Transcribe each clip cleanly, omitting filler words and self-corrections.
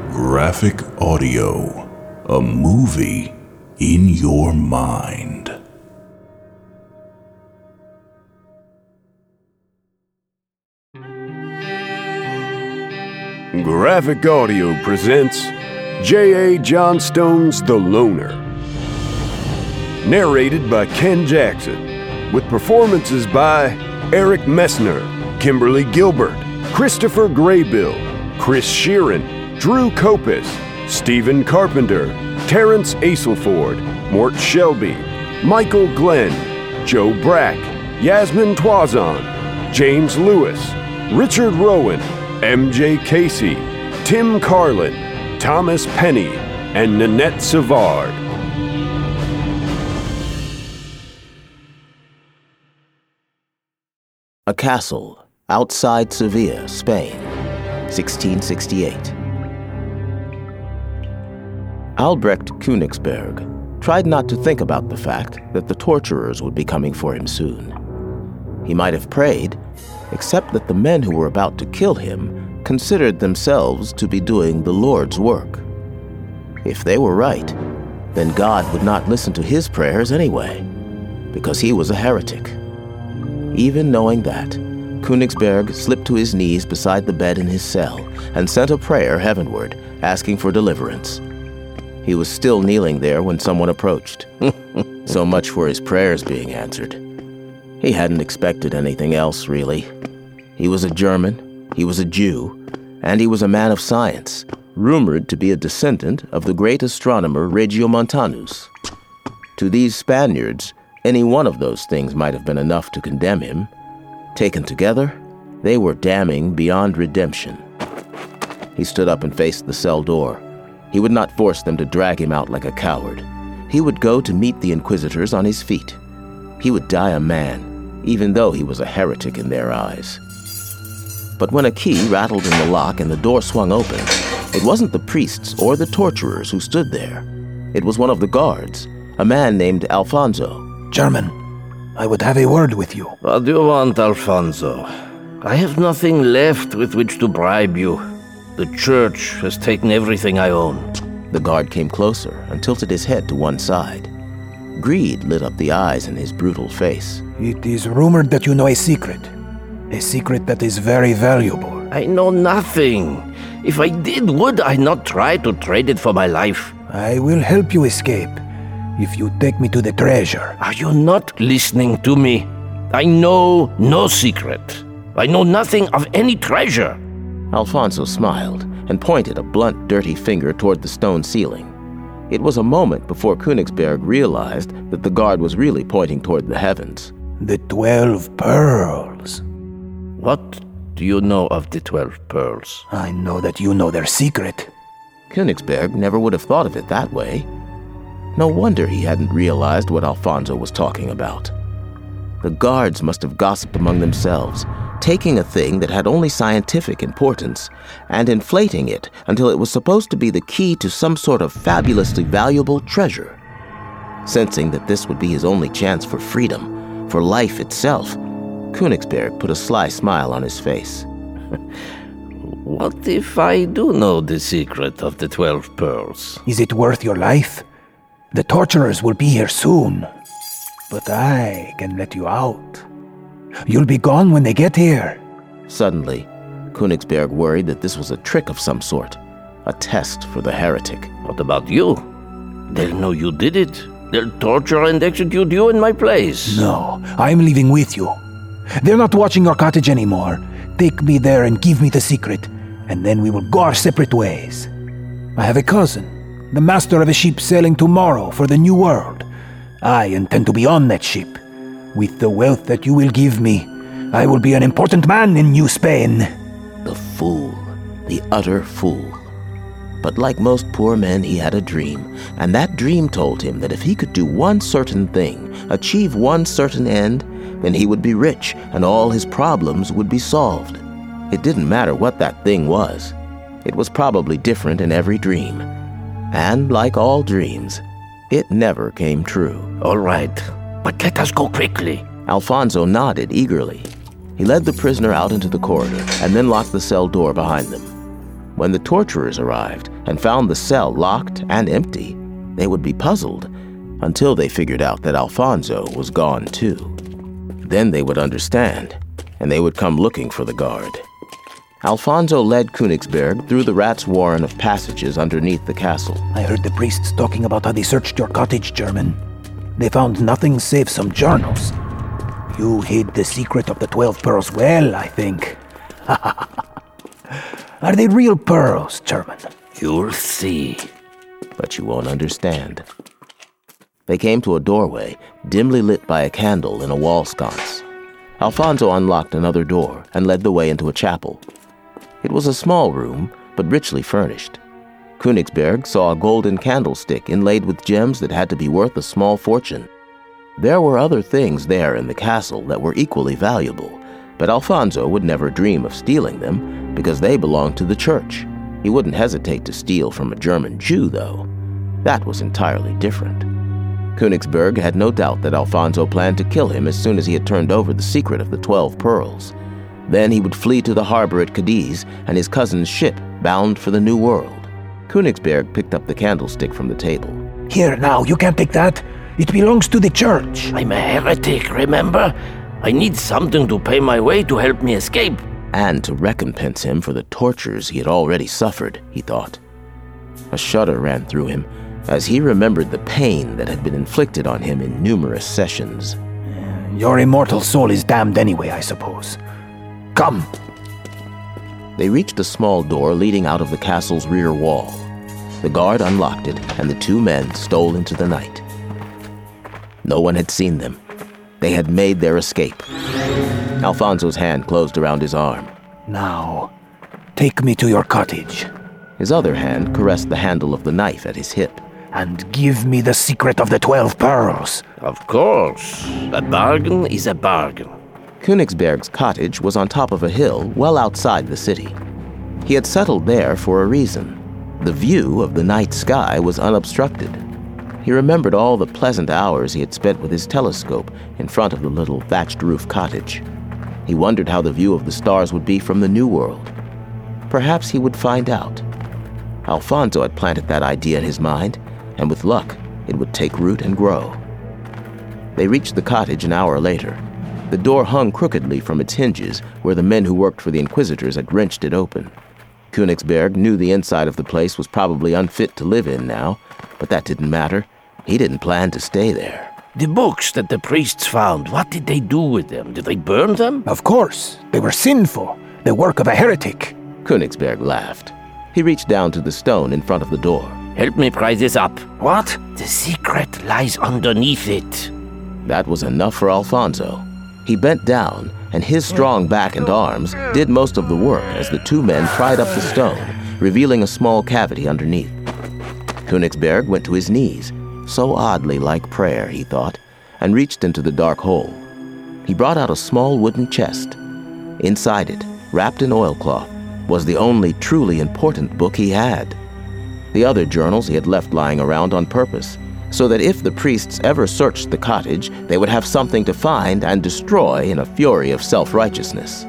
Graphic Audio, a movie in your mind. Graphic Audio presents J.A. Johnstone's The Loner. Narrated by Ken Jackson, with performances by Eric Messner, Kimberly Gilbert, Christopher Graybill, Chris Sheeran, Drew Kopis, Stephen Carpenter, Terrence Aselford, Mort Shelby, Michael Glenn, Joe Brack, Yasmin Twazon, James Lewis, Richard Rowan, MJ Casey, Tim Carlin, Thomas Penny, and Nanette Savard. A castle outside Seville, Spain, 1668. Albrecht Königsberg tried not to think about the fact that the torturers would be coming for him soon. He might have prayed, except that the men who were about to kill him considered themselves to be doing the Lord's work. If they were right, then God would not listen to his prayers anyway, because he was a heretic. Even knowing that, Königsberg slipped to his knees beside the bed in his cell and sent a prayer heavenward, asking for deliverance. He was still kneeling there when someone approached. So much for his prayers being answered. He hadn't expected anything else, really. He was a German, he was a Jew, and he was a man of science, rumored to be a descendant of the great astronomer Regiomontanus. To these Spaniards, any one of those things might have been enough to condemn him. Taken together, they were damning beyond redemption. He stood up and faced the cell door. He would not force them to drag him out like a coward. He would go to meet the inquisitors on his feet. He would die a man, even though he was a heretic in their eyes. But when a key rattled in the lock and the door swung open, it wasn't the priests or the torturers who stood there. It was one of the guards, a man named Alfonso. German, I would have a word with you. What do you want, Alfonso? I have nothing left with which to bribe you. The church has taken everything I own. The guard came closer and tilted his head to one side. Greed lit up the eyes in his brutal face. It is rumored that you know a secret that is very valuable. I know nothing. If I did, would I not try to trade it for my life? I will help you escape if you take me to the treasure. Are you not listening to me? I know no secret. I know nothing of any treasure. Alfonso smiled and pointed a blunt, dirty finger toward the stone ceiling. It was a moment before Königsberg realized that the guard was really pointing toward the heavens. The 12 pearls. What do you know of the 12 pearls? I know that you know their secret. Königsberg never would have thought of it that way. No wonder he hadn't realized what Alfonso was talking about. The guards must have gossiped among themselves, taking a thing that had only scientific importance and inflating it until it was supposed to be the key to some sort of fabulously valuable treasure. Sensing that this would be his only chance for freedom, for life itself, Königsberg put a sly smile on his face. What if I do know the secret of the 12 pearls? Is it worth your life? The torturers will be here soon, but I can let you out. You'll be gone when they get here. Suddenly, Königsberg worried that this was a trick of some sort, a test for the heretic. What about you? They'll know you did it. They'll torture and execute you in my place. No, I'm leaving with you. They're not watching your cottage anymore. Take me there and give me the secret, and then we will go our separate ways. I have a cousin, the master of a ship sailing tomorrow for the New World. I intend to be on that ship. With the wealth that you will give me, I will be an important man in New Spain. The fool, the utter fool. But like most poor men, he had a dream, and that dream told him that if he could do one certain thing, achieve one certain end, then he would be rich and all his problems would be solved. It didn't matter what that thing was. It was probably different in every dream. And like all dreams, it never came true. All right, but let us go quickly. Alfonso nodded eagerly. He led the prisoner out into the corridor and then locked the cell door behind them. When the torturers arrived, and found the cell locked and empty, they would be puzzled until they figured out that Alfonso was gone too. Then they would understand, and they would come looking for the guard. Alfonso led Königsberg through the rat's warren of passages underneath the castle. I heard the priests talking about how they searched your cottage, German. They found nothing save some journals. You hid the secret of the 12 pearls well, I think. Are they real pearls, German? You'll see. But you won't understand. They came to a doorway, dimly lit by a candle in a wall sconce. Alfonso unlocked another door and led the way into a chapel. It was a small room, but richly furnished. Königsberg saw a golden candlestick inlaid with gems that had to be worth a small fortune. There were other things there in the castle that were equally valuable, but Alfonso would never dream of stealing them because they belonged to the church. He wouldn't hesitate to steal from a German Jew, though. That was entirely different. Königsberg had no doubt that Alfonso planned to kill him as soon as he had turned over the secret of the 12 pearls. Then he would flee to the harbor at Cadiz and his cousin's ship bound for the New World. Königsberg picked up the candlestick from the table. Here now, you can't take that. It belongs to the church. I'm a heretic, remember? I need something to pay my way to help me escape. And to recompense him for the tortures he had already suffered, he thought. A shudder ran through him as he remembered the pain that had been inflicted on him in numerous sessions. Your immortal soul is damned anyway, I suppose. Come. They reached a small door leading out of the castle's rear wall. The guard unlocked it, and the two men stole into the night. No one had seen them. They had made their escape. Alfonso's hand closed around his arm. Now, take me to your cottage. His other hand caressed the handle of the knife at his hip. And give me the secret of the 12 pearls. Of course. A bargain is a bargain. Königsberg's cottage was on top of a hill well outside the city. He had settled there for a reason. The view of the night sky was unobstructed. He remembered all the pleasant hours he had spent with his telescope in front of the little thatched-roof cottage. He wondered how the view of the stars would be from the New World. Perhaps he would find out. Alfonso had planted that idea in his mind, and with luck, it would take root and grow. They reached the cottage an hour later. The door hung crookedly from its hinges where the men who worked for the Inquisitors had wrenched it open. Königsberg knew the inside of the place was probably unfit to live in now, but that didn't matter. He didn't plan to stay there. The books that the priests found, what did they do with them? Did they burn them? Of course. They were sinful. The work of a heretic. Königsberg laughed. He reached down to the stone in front of the door. Help me pry this up. What? The secret lies underneath it. That was enough for Alfonso. He bent down, and his strong back and arms did most of the work as the two men pried up the stone, revealing a small cavity underneath. Königsberg went to his knees, so oddly like prayer, he thought, and reached into the dark hole. He brought out a small wooden chest. Inside it, wrapped in oilcloth, was the only truly important book he had. The other journals he had left lying around on purpose, so that if the priests ever searched the cottage, they would have something to find and destroy in a fury of self-righteousness.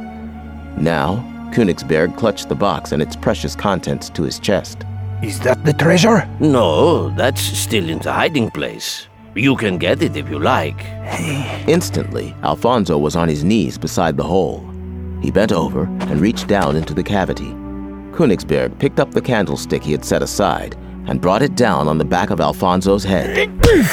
Now, Königsberg clutched the box and its precious contents to his chest. Is that the treasure? No, that's still in the hiding place. You can get it if you like. Instantly, Alfonso was on his knees beside the hole. He bent over and reached down into the cavity. Königsberg picked up the candlestick he had set aside and brought it down on the back of Alfonso's head.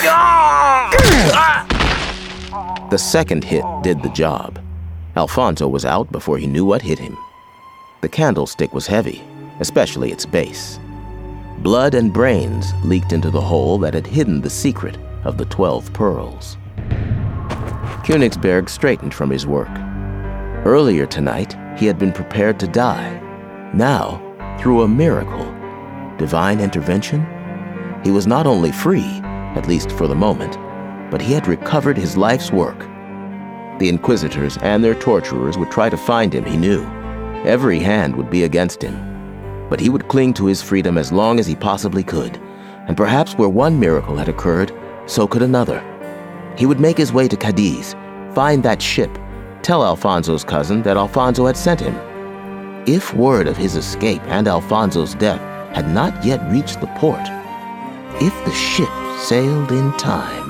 The second hit did the job. Alfonso was out before he knew what hit him. The candlestick was heavy, especially its base. Blood and brains leaked into the hole that had hidden the secret of the 12 pearls. Königsberg straightened from his work. Earlier tonight, he had been prepared to die. Now, through a miracle, divine intervention, he was not only free, at least for the moment, but he had recovered his life's work. The Inquisitors and their torturers would try to find him, he knew. Every hand would be against him. But he would cling to his freedom as long as he possibly could, and perhaps where one miracle had occurred, so could another. He would make his way to Cadiz, find that ship, tell Alfonso's cousin that Alfonso had sent him. If word of his escape and Alfonso's death had not yet reached the port. If the ship sailed in time.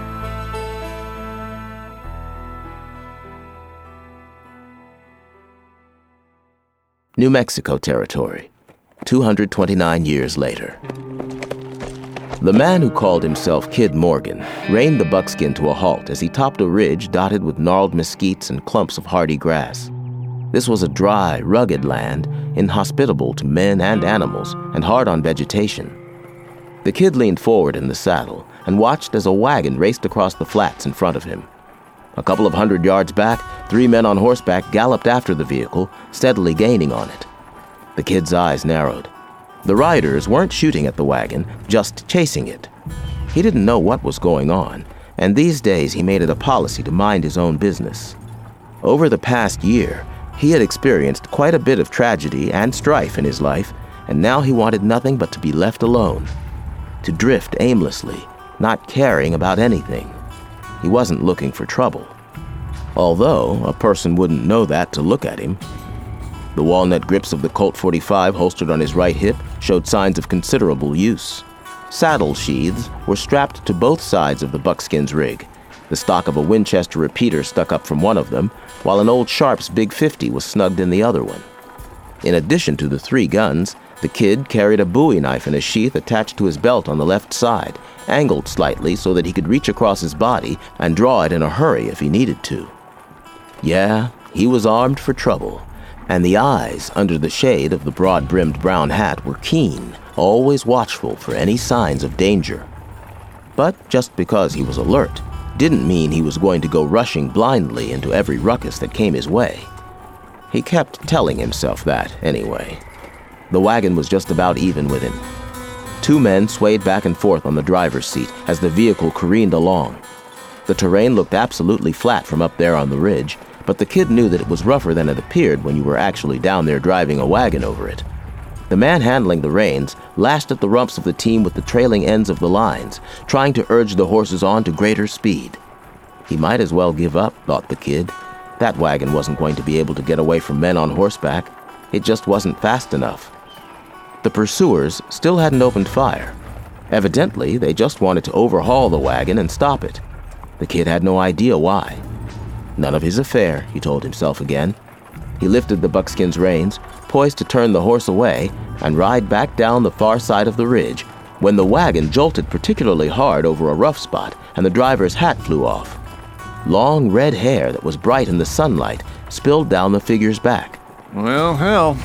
New Mexico Territory, 229 years later. The man who called himself Kid Morgan reined the buckskin to a halt as he topped a ridge dotted with gnarled mesquites and clumps of hardy grass. This was a dry, rugged land, inhospitable to men and animals, and hard on vegetation. The kid leaned forward in the saddle and watched as a wagon raced across the flats in front of him. A couple of 100 yards back, 3 men on horseback galloped after the vehicle, steadily gaining on it. The kid's eyes narrowed. The riders weren't shooting at the wagon, just chasing it. He didn't know what was going on, and these days he made it a policy to mind his own business. Over the past year, he had experienced quite a bit of tragedy and strife in his life, and now he wanted nothing but to be left alone. To drift aimlessly, not caring about anything. He wasn't looking for trouble. Although, a person wouldn't know that to look at him. The walnut grips of the Colt 45 holstered on his right hip showed signs of considerable use. Saddle sheaths were strapped to both sides of the buckskin's rig. The stock of a Winchester repeater stuck up from one of them, while an old Sharps Big 50 was snugged in the other one. In addition to the 3 guns, the kid carried a bowie knife in a sheath attached to his belt on the left side, angled slightly so that he could reach across his body and draw it in a hurry if he needed to. Yeah, he was armed for trouble, and the eyes under the shade of the broad-brimmed brown hat were keen, always watchful for any signs of danger. But just because he was alert didn't mean he was going to go rushing blindly into every ruckus that came his way. He kept telling himself that, anyway. The wagon was just about even with him. 2 men swayed back and forth on the driver's seat as the vehicle careened along. The terrain looked absolutely flat from up there on the ridge, but the kid knew that it was rougher than it appeared when you were actually down there driving a wagon over it. The man handling the reins lashed at the rumps of the team with the trailing ends of the lines, trying to urge the horses on to greater speed. He might as well give up, thought the kid. That wagon wasn't going to be able to get away from men on horseback. It just wasn't fast enough. The pursuers still hadn't opened fire. Evidently, they just wanted to overhaul the wagon and stop it. The kid had no idea why. None of his affair, he told himself again. He lifted the buckskin's reins, poised to turn the horse away and ride back down the far side of the ridge, when the wagon jolted particularly hard over a rough spot and the driver's hat flew off. Long red hair that was bright in the sunlight spilled down the figure's back. Well, hell.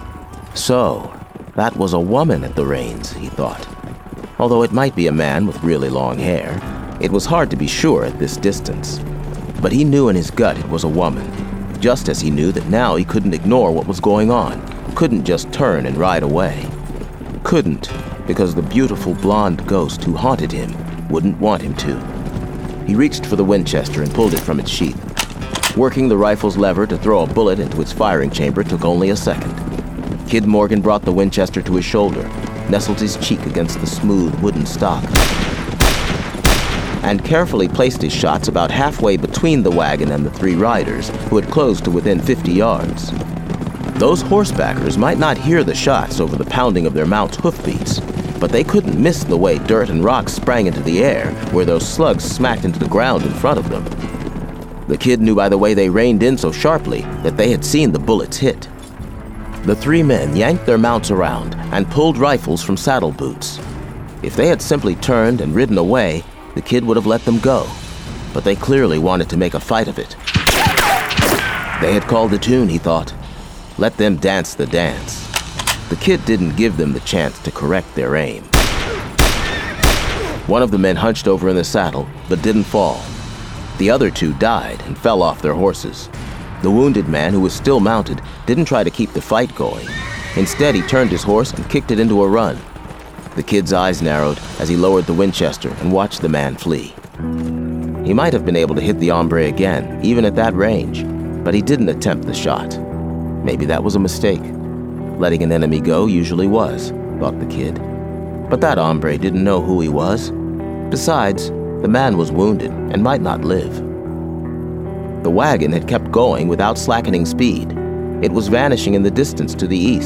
So, that was a woman at the reins, he thought. Although it might be a man with really long hair, it was hard to be sure at this distance. But he knew in his gut it was a woman, just as he knew that now he couldn't ignore what was going on, couldn't just turn and ride away. Couldn't, because the beautiful blonde ghost who haunted him wouldn't want him to. He reached for the Winchester and pulled it from its sheath. Working the rifle's lever to throw a bullet into its firing chamber took only a second. Kid Morgan brought the Winchester to his shoulder, nestled his cheek against the smooth wooden stock, and carefully placed his shots about halfway between the wagon and the 3 riders, who had closed to within 50 yards. Those horsebackers might not hear the shots over the pounding of their mounts' hoofbeats, but they couldn't miss the way dirt and rocks sprang into the air, where those slugs smacked into the ground in front of them. The kid knew by the way they reined in so sharply that they had seen the bullets hit. The 3 men yanked their mounts around and pulled rifles from saddle boots. If they had simply turned and ridden away, the kid would have let them go, but they clearly wanted to make a fight of it. They had called the tune, he thought. Let them dance the dance. The kid didn't give them the chance to correct their aim. One of the men hunched over in the saddle, but didn't fall. The other 2 died and fell off their horses. The wounded man, who was still mounted, didn't try to keep the fight going. Instead, he turned his horse and kicked it into a run. The kid's eyes narrowed as he lowered the Winchester and watched the man flee. He might have been able to hit the hombre again, even at that range, but he didn't attempt the shot. Maybe that was a mistake. Letting an enemy go usually was, thought the kid. But that hombre didn't know who he was. Besides, the man was wounded and might not live. The wagon had kept going without slackening speed. It was vanishing in the distance to the east,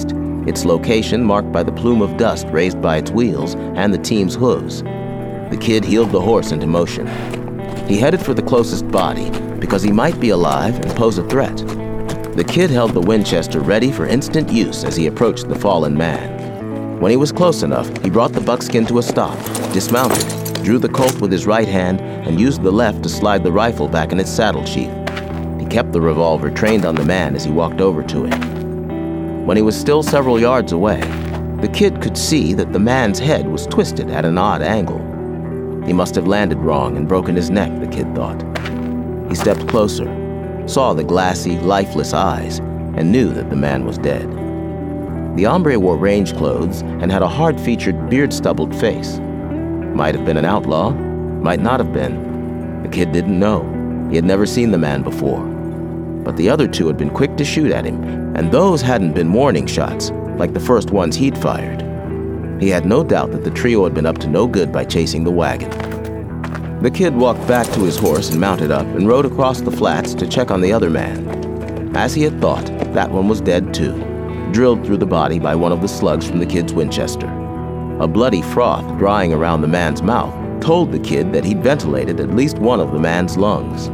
its location marked by the plume of dust raised by its wheels and the team's hooves. The kid heeled the horse into motion. He headed for the closest body because he might be alive and pose a threat. The kid held the Winchester ready for instant use as he approached the fallen man. When he was close enough, he brought the buckskin to a stop, dismounted, drew the Colt with his right hand, and used the left to slide the rifle back in its saddle sheath. He kept the revolver trained on the man as he walked over to him. When he was still several yards away, the kid could see that the man's head was twisted at an odd angle. He must have landed wrong and broken his neck, the kid thought. He stepped closer, saw the glassy, lifeless eyes, and knew that the man was dead. The hombre wore range clothes and had a hard-featured, beard-stubbled face. Might have been an outlaw, might not have been. The kid didn't know. He had never seen the man before. But the other two had been quick to shoot at him, and those hadn't been warning shots, like the first ones he'd fired. He had no doubt that the trio had been up to no good by chasing the wagon. The kid walked back to his horse and mounted up and rode across the flats to check on the other man. As he had thought, that one was dead too, drilled through the body by one of the slugs from the kid's Winchester. A bloody froth drying around the man's mouth told the kid that he'd ventilated at least one of the man's lungs.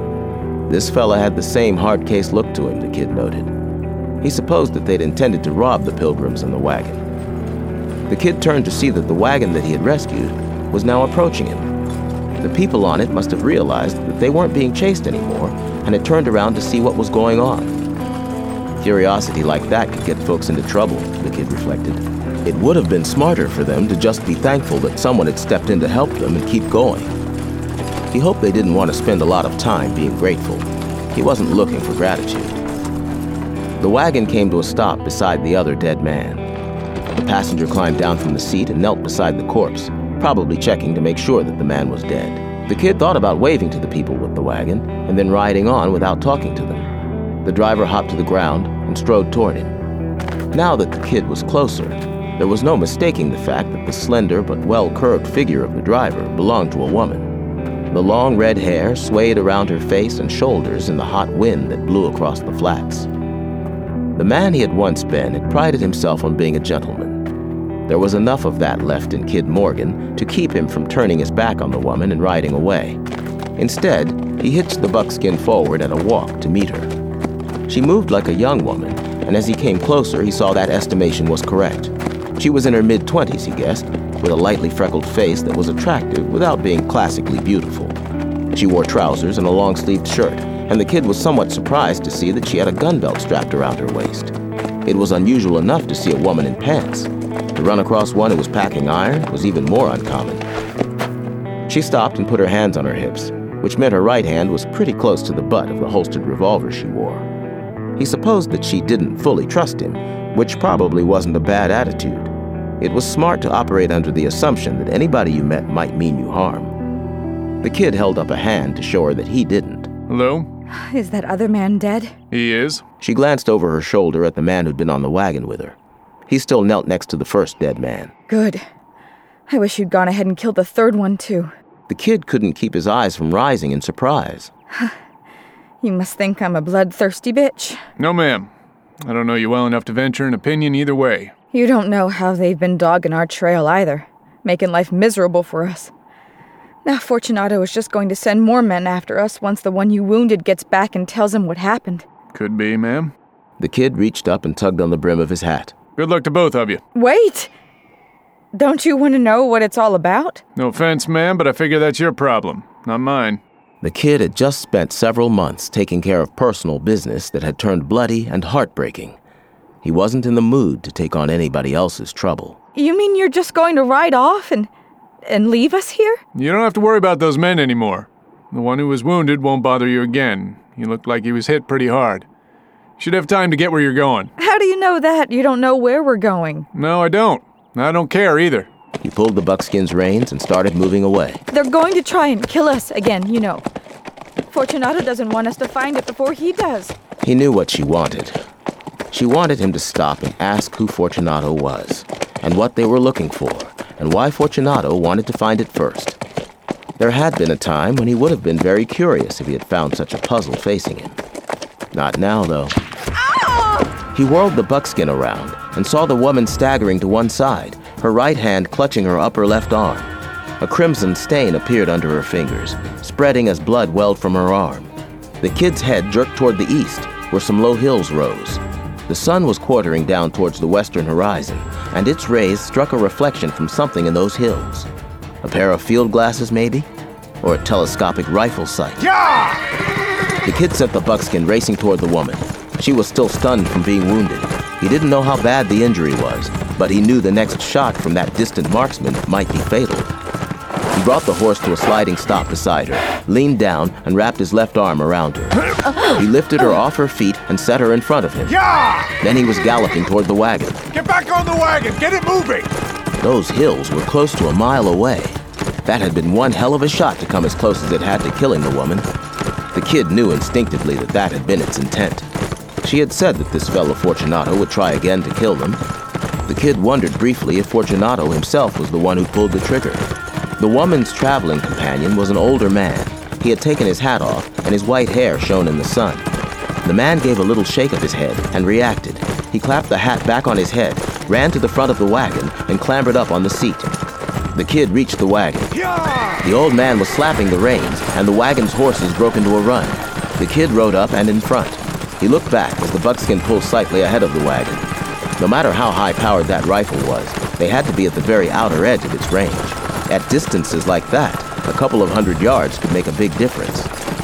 This fella had the same hard-case look to him, the kid noted. He supposed that they'd intended to rob the pilgrims in the wagon. The kid turned to see that the wagon that he had rescued was now approaching him. The people on it must have realized that they weren't being chased anymore and had turned around to see what was going on. Curiosity like that could get folks into trouble, the kid reflected. It would have been smarter for them to just be thankful that someone had stepped in to help them and keep going. He hoped they didn't want to spend a lot of time being grateful. He wasn't looking for gratitude. The wagon came to a stop beside the other dead man. The passenger climbed down from the seat and knelt beside the corpse, probably checking to make sure that the man was dead. The kid thought about waving to the people with the wagon and then riding on without talking to them. The driver hopped to the ground and strode toward him. Now that the kid was closer, there was no mistaking the fact that the slender but well-curved figure of the driver belonged to a woman. The long red hair swayed around her face and shoulders in the hot wind that blew across the flats. The man he had once been had prided himself on being a gentleman. There was enough of that left in Kid Morgan to keep him from turning his back on the woman and riding away. Instead, he hitched the buckskin forward at a walk to meet her. She moved like a young woman, and as he came closer, he saw that estimation was correct. She was in her mid-20s, he guessed, with a lightly freckled face that was attractive without being classically beautiful. She wore trousers and a long-sleeved shirt, and the kid was somewhat surprised to see that she had a gun belt strapped around her waist. It was unusual enough to see a woman in pants. To run across one who was packing iron was even more uncommon. She stopped and put her hands on her hips, which meant her right hand was pretty close to the butt of the holstered revolver she wore. He supposed that she didn't fully trust him, which probably wasn't a bad attitude. It was smart to operate under the assumption that anybody you met might mean you harm. The kid held up a hand to show her that he didn't. Hello? Is that other man dead? He is. She glanced over her shoulder at the man who'd been on the wagon with her. He still knelt next to the first dead man. Good. I wish you'd gone ahead and killed the third one, too. The kid couldn't keep his eyes from rising in surprise. You must think I'm a bloodthirsty bitch. No, ma'am. I don't know you well enough to venture an opinion either way. You don't know how they've been dogging our trail either, making life miserable for us. Now Fortunato is just going to send more men after us once the one you wounded gets back and tells him what happened. Could be, ma'am. The kid reached up and tugged on the brim of his hat. Good luck to both of you. Wait! Don't you want to know what it's all about? No offense, ma'am, but I figure that's your problem, not mine. The kid had just spent several months taking care of personal business that had turned bloody and heartbreaking. He wasn't in the mood to take on anybody else's trouble. You mean you're just going to ride off and leave us here? You don't have to worry about those men anymore. The one who was wounded won't bother you again. He looked like he was hit pretty hard. Should have time to get where you're going. How do you know that? You don't know where we're going. No, I don't. I don't care either. He pulled the buckskin's reins and started moving away. They're going to try and kill us again, you know. Fortunato doesn't want us to find it before he does. He knew what she wanted. She wanted him to stop and ask who Fortunato was, and what they were looking for, and why Fortunato wanted to find it first. There had been a time when he would have been very curious if he had found such a puzzle facing him. Not now, though. He whirled the buckskin around and saw the woman staggering to one side, her right hand clutching her upper left arm. A crimson stain appeared under her fingers, spreading as blood welled from her arm. The kid's head jerked toward the east, where some low hills rose. The sun was quartering down towards the western horizon, and its rays struck a reflection from something in those hills. A pair of field glasses, maybe? Or a telescopic rifle sight. The kid sent the buckskin racing toward the woman. She was still stunned from being wounded. He didn't know how bad the injury was, but he knew the next shot from that distant marksman might be fatal. He brought the horse to a sliding stop beside her, leaned down, and wrapped his left arm around her. He lifted her off her feet and set her in front of him. Then he was galloping toward the wagon. Get back on the wagon! Get it moving! Those hills were close to a mile away. That had been one hell of a shot to come as close as it had to killing the woman. The kid knew instinctively that that had been its intent. She had said that this fellow Fortunato would try again to kill them. The kid wondered briefly if Fortunato himself was the one who pulled the trigger. The woman's traveling companion was an older man. He had taken his hat off, and his white hair shone in the sun. The man gave a little shake of his head and reacted. He clapped the hat back on his head, ran to the front of the wagon, and clambered up on the seat. The kid reached the wagon. The old man was slapping the reins, and the wagon's horses broke into a run. The kid rode up and in front. He looked back as the buckskin pulled slightly ahead of the wagon. No matter how high-powered that rifle was, they had to be at the very outer edge of its range. At distances like that, a couple of 100 yards could make a big difference.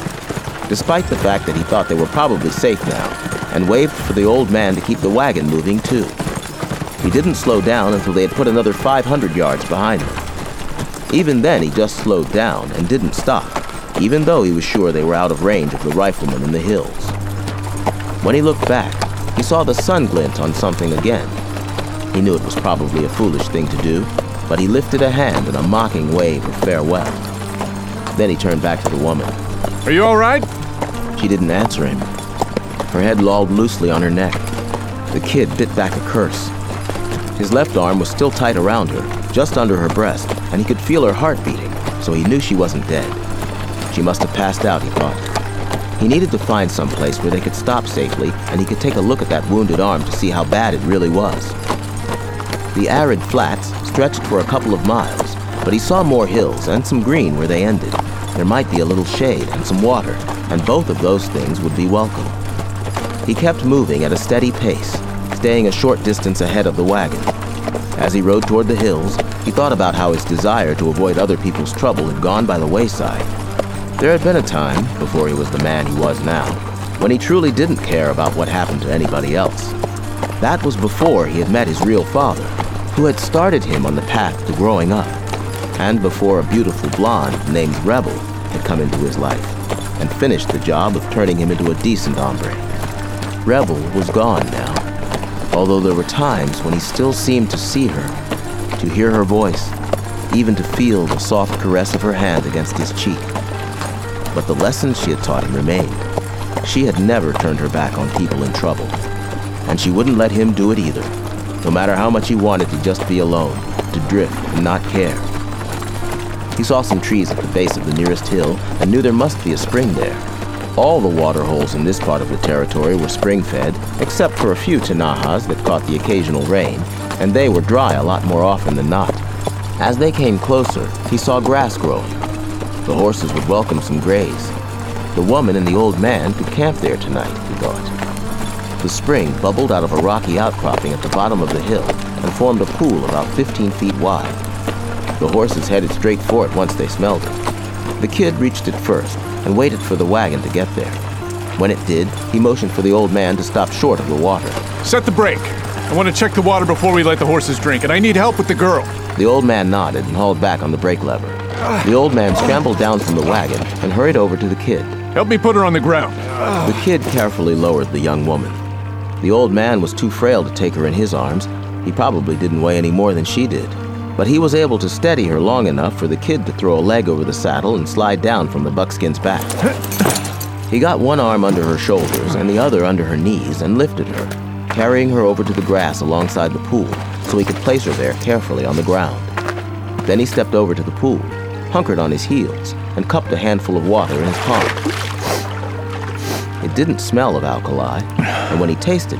Despite the fact that he thought they were probably safe now, and waved for the old man to keep the wagon moving too. He didn't slow down until they had put another 500 yards behind them. Even then, he just slowed down and didn't stop, even though he was sure they were out of range of the riflemen in the hills. When he looked back, he saw the sun glint on something again. He knew it was probably a foolish thing to do, but he lifted a hand in a mocking wave of farewell. Then he turned back to the woman. Are you all right? She didn't answer him. Her head lolled loosely on her neck. The kid bit back a curse. His left arm was still tight around her, just under her breast, and he could feel her heart beating, so he knew she wasn't dead. She must have passed out, he thought. He needed to find some place where they could stop safely, and he could take a look at that wounded arm to see how bad it really was. The arid flats stretched for a couple of miles, but he saw more hills and some green where they ended. There might be a little shade and some water, and both of those things would be welcome. He kept moving at a steady pace, staying a short distance ahead of the wagon. As he rode toward the hills, he thought about how his desire to avoid other people's trouble had gone by the wayside. There had been a time, before he was the man he was now, when he truly didn't care about what happened to anybody else. That was before he had met his real father, who had started him on the path to growing up, and before a beautiful blonde named Rebel had come into his life and finished the job of turning him into a decent hombre. Rebel was gone now, although there were times when he still seemed to see her, to hear her voice, even to feel the soft caress of her hand against his cheek. But the lessons she had taught him remained. She had never turned her back on people in trouble, and she wouldn't let him do it either, no matter how much he wanted to just be alone, to drift and not care. He saw some trees at the base of the nearest hill and knew there must be a spring there. All the water holes in this part of the territory were spring-fed, except for a few tinajas that caught the occasional rain, and they were dry a lot more often than not. As they came closer, he saw grass growing. The horses would welcome some graze. The woman and the old man could camp there tonight, he thought. The spring bubbled out of a rocky outcropping at the bottom of the hill and formed a pool about 15 feet wide. The horses headed straight for it once they smelled it. The kid reached it first and waited for the wagon to get there. When it did, he motioned for the old man to stop short of the water. Set the brake. I want to check the water before we let the horses drink, and I need help with the girl. The old man nodded and hauled back on the brake lever. The old man scrambled down from the wagon and hurried over to the kid. Help me put her on the ground. The kid carefully lowered the young woman. The old man was too frail to take her in his arms. He probably didn't weigh any more than she did. But he was able to steady her long enough for the kid to throw a leg over the saddle and slide down from the buckskin's back. He got one arm under her shoulders and the other under her knees and lifted her, carrying her over to the grass alongside the pool so he could place her there carefully on the ground. Then he stepped over to the pool, hunkered on his heels, and cupped a handful of water in his palm. It didn't smell of alkali, and when he tasted it,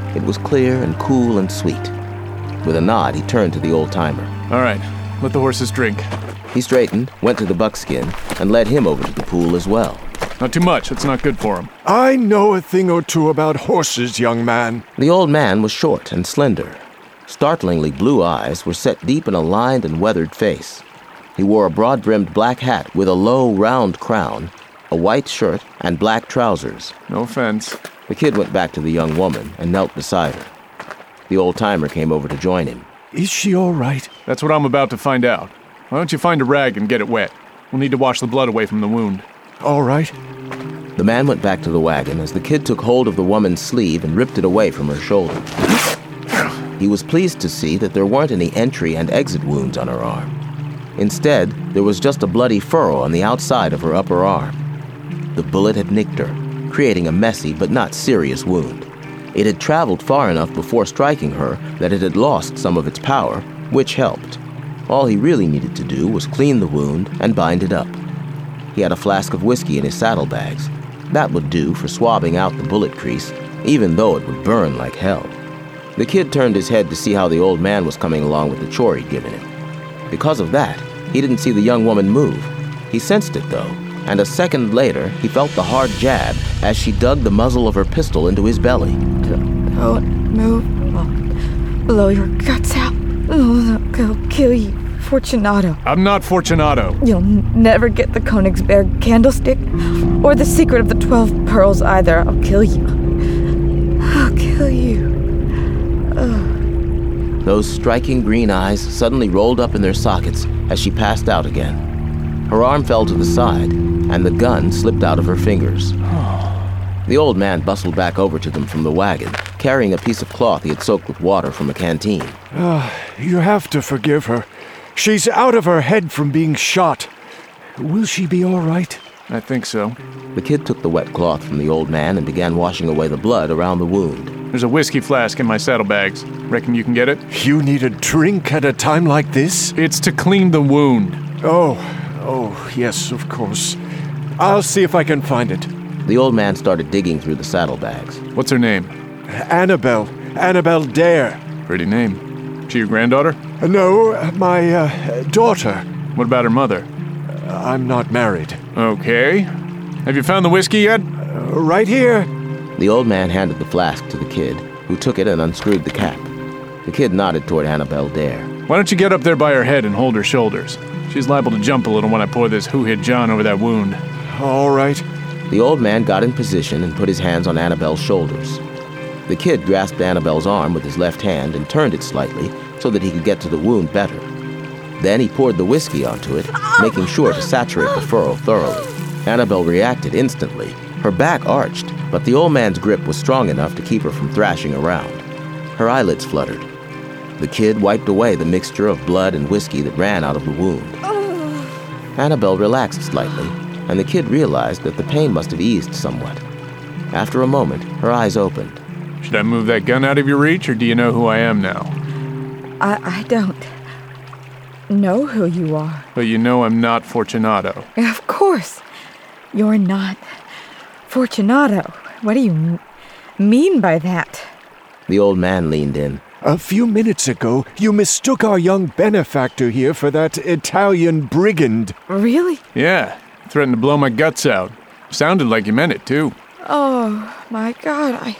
It was clear and cool and sweet. With a nod, he turned to the old-timer. All right, let the horses drink. He straightened, went to the buckskin, and led him over to the pool as well. Not too much, it's not good for him. I know a thing or two about horses, young man. The old man was short and slender. Startlingly blue eyes were set deep in a lined and weathered face. He wore a broad-brimmed black hat with a low, round crown, a white shirt, and black trousers. No offense. The kid went back to the young woman and knelt beside her. The old-timer came over to join him. Is she all right? That's what I'm about to find out. Why don't you find a rag and get it wet? We'll need to wash the blood away from the wound. All right. The man went back to the wagon as the kid took hold of the woman's sleeve and ripped it away from her shoulder. He was pleased to see that there weren't any entry and exit wounds on her arm. Instead, there was just a bloody furrow on the outside of her upper arm. The bullet had nicked her, creating a messy but not serious wound. It had traveled far enough before striking her that it had lost some of its power, which helped. All he really needed to do was clean the wound and bind it up. He had a flask of whiskey in his saddlebags. That would do for swabbing out the bullet crease, even though it would burn like hell. The kid turned his head to see how the old man was coming along with the chore he'd given him. Because of that, he didn't see the young woman move. He sensed it, though, and a second later, he felt the hard jab as she dug the muzzle of her pistol into his belly. Don't move. I'll blow your guts out. I'll kill you, Fortunato. I'm not Fortunato. You'll never get the Königsberg candlestick or the secret of the 12 pearls either. I'll kill you. I'll kill you. Those striking green eyes suddenly rolled up in their sockets as she passed out again. Her arm fell to the side, and the gun slipped out of her fingers. The old man bustled back over to them from the wagon, carrying a piece of cloth he had soaked with water from a canteen. You have to forgive her. She's out of her head from being shot. Will she be all right? I think so. The kid took the wet cloth from the old man and began washing away the blood around the wound. There's a whiskey flask in my saddlebags. Reckon you can get it? You need a drink at a time like this? It's to clean the wound. Oh, yes, of course. I'll see if I can find it. The old man started digging through the saddlebags. What's her name? Annabelle Dare. Pretty name. She your granddaughter? No, my daughter. What about her mother? I'm not married. Okay. Have you found the whiskey yet? Right here. The old man handed the flask to the kid, who took it and unscrewed the cap. The kid nodded toward Annabelle Dare. Why don't you get up there by her head and hold her shoulders? She's liable to jump a little when I pour this Who Hit John over that wound. All right. The old man got in position and put his hands on Annabelle's shoulders. The kid grasped Annabelle's arm with his left hand and turned it slightly so that he could get to the wound better. Then he poured the whiskey onto it, making sure to saturate the furrow thoroughly. Annabelle reacted instantly. Her back arched, but the old man's grip was strong enough to keep her from thrashing around. Her eyelids fluttered. The kid wiped away the mixture of blood and whiskey that ran out of the wound. Annabelle relaxed slightly, and the kid realized that the pain must have eased somewhat. After a moment, her eyes opened. Should I move that gun out of your reach, or do you know who I am now? I don't know who you are. But you know I'm not Fortunato. Of course. You're not Fortunato. What do you mean by that? The old man leaned in. A few minutes ago, you mistook our young benefactor here for that Italian brigand. Really? Yeah. Threatened to blow my guts out. Sounded like you meant it, too. Oh, my God,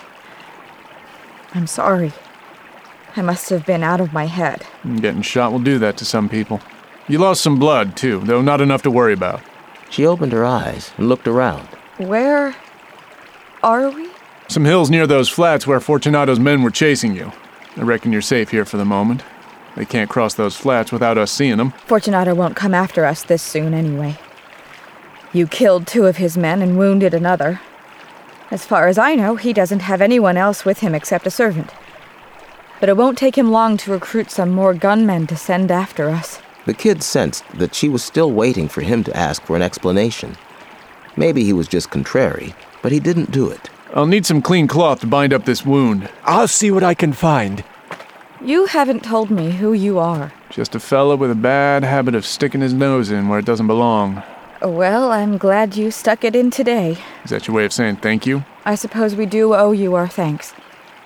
I'm sorry. I must have been out of my head. Getting shot will do that to some people. You lost some blood, too, though not enough to worry about. She opened her eyes and looked around. Where are we? Some hills near those flats where Fortunato's men were chasing you. I reckon you're safe here for the moment. They can't cross those flats without us seeing them. Fortunato won't come after us this soon anyway. You killed 2 of his men and wounded another. As far as I know, he doesn't have anyone else with him except a servant. But it won't take him long to recruit some more gunmen to send after us. The kid sensed that she was still waiting for him to ask for an explanation. Maybe he was just contrary, but he didn't do it. I'll need some clean cloth to bind up this wound. I'll see what I can find. You haven't told me who you are. Just a fella with a bad habit of sticking his nose in where it doesn't belong. Well, I'm glad you stuck it in today. Is that your way of saying thank you? I suppose we do owe you our thanks.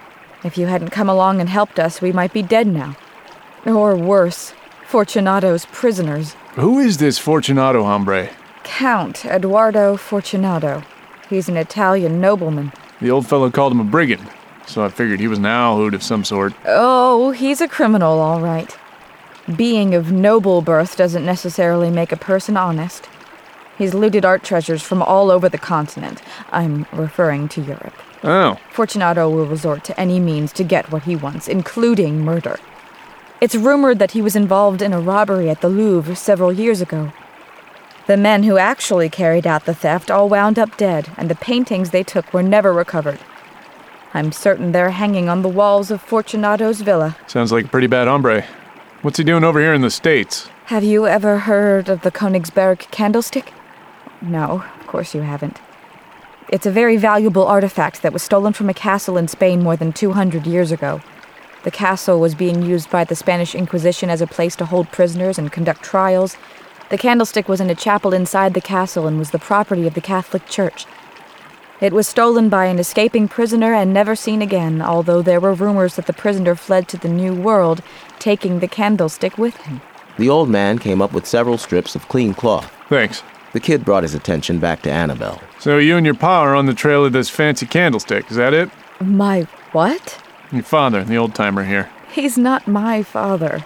If you hadn't come along and helped us, we might be dead now. Or worse, Fortunato's prisoners. Who is this Fortunato, hombre? Count Eduardo Fortunato. He's an Italian nobleman. The old fellow called him a brigand, so I figured he was an owl hoot of some sort. Oh, he's a criminal, all right. Being of noble birth doesn't necessarily make a person honest. He's looted art treasures from all over the continent. I'm referring to Europe. Oh. Fortunato will resort to any means to get what he wants, including murder. It's rumored that he was involved in a robbery at the Louvre several years ago. The men who actually carried out the theft all wound up dead, and the paintings they took were never recovered. I'm certain they're hanging on the walls of Fortunato's villa. Sounds like a pretty bad hombre. What's he doing over here in the States? Have you ever heard of the Königsberg candlestick? No, of course you haven't. It's a very valuable artifact that was stolen from a castle in Spain more than 200 years ago. The castle was being used by the Spanish Inquisition as a place to hold prisoners and conduct trials. The candlestick was in a chapel inside the castle and was the property of the Catholic Church. It was stolen by an escaping prisoner and never seen again, although there were rumors that the prisoner fled to the New World, taking the candlestick with him. The old man came up with several strips of clean cloth. Thanks. The kid brought his attention back to Annabelle. So you and your pa are on the trail of this fancy candlestick, is that it? My what? Your father, the old-timer here. He's not my father.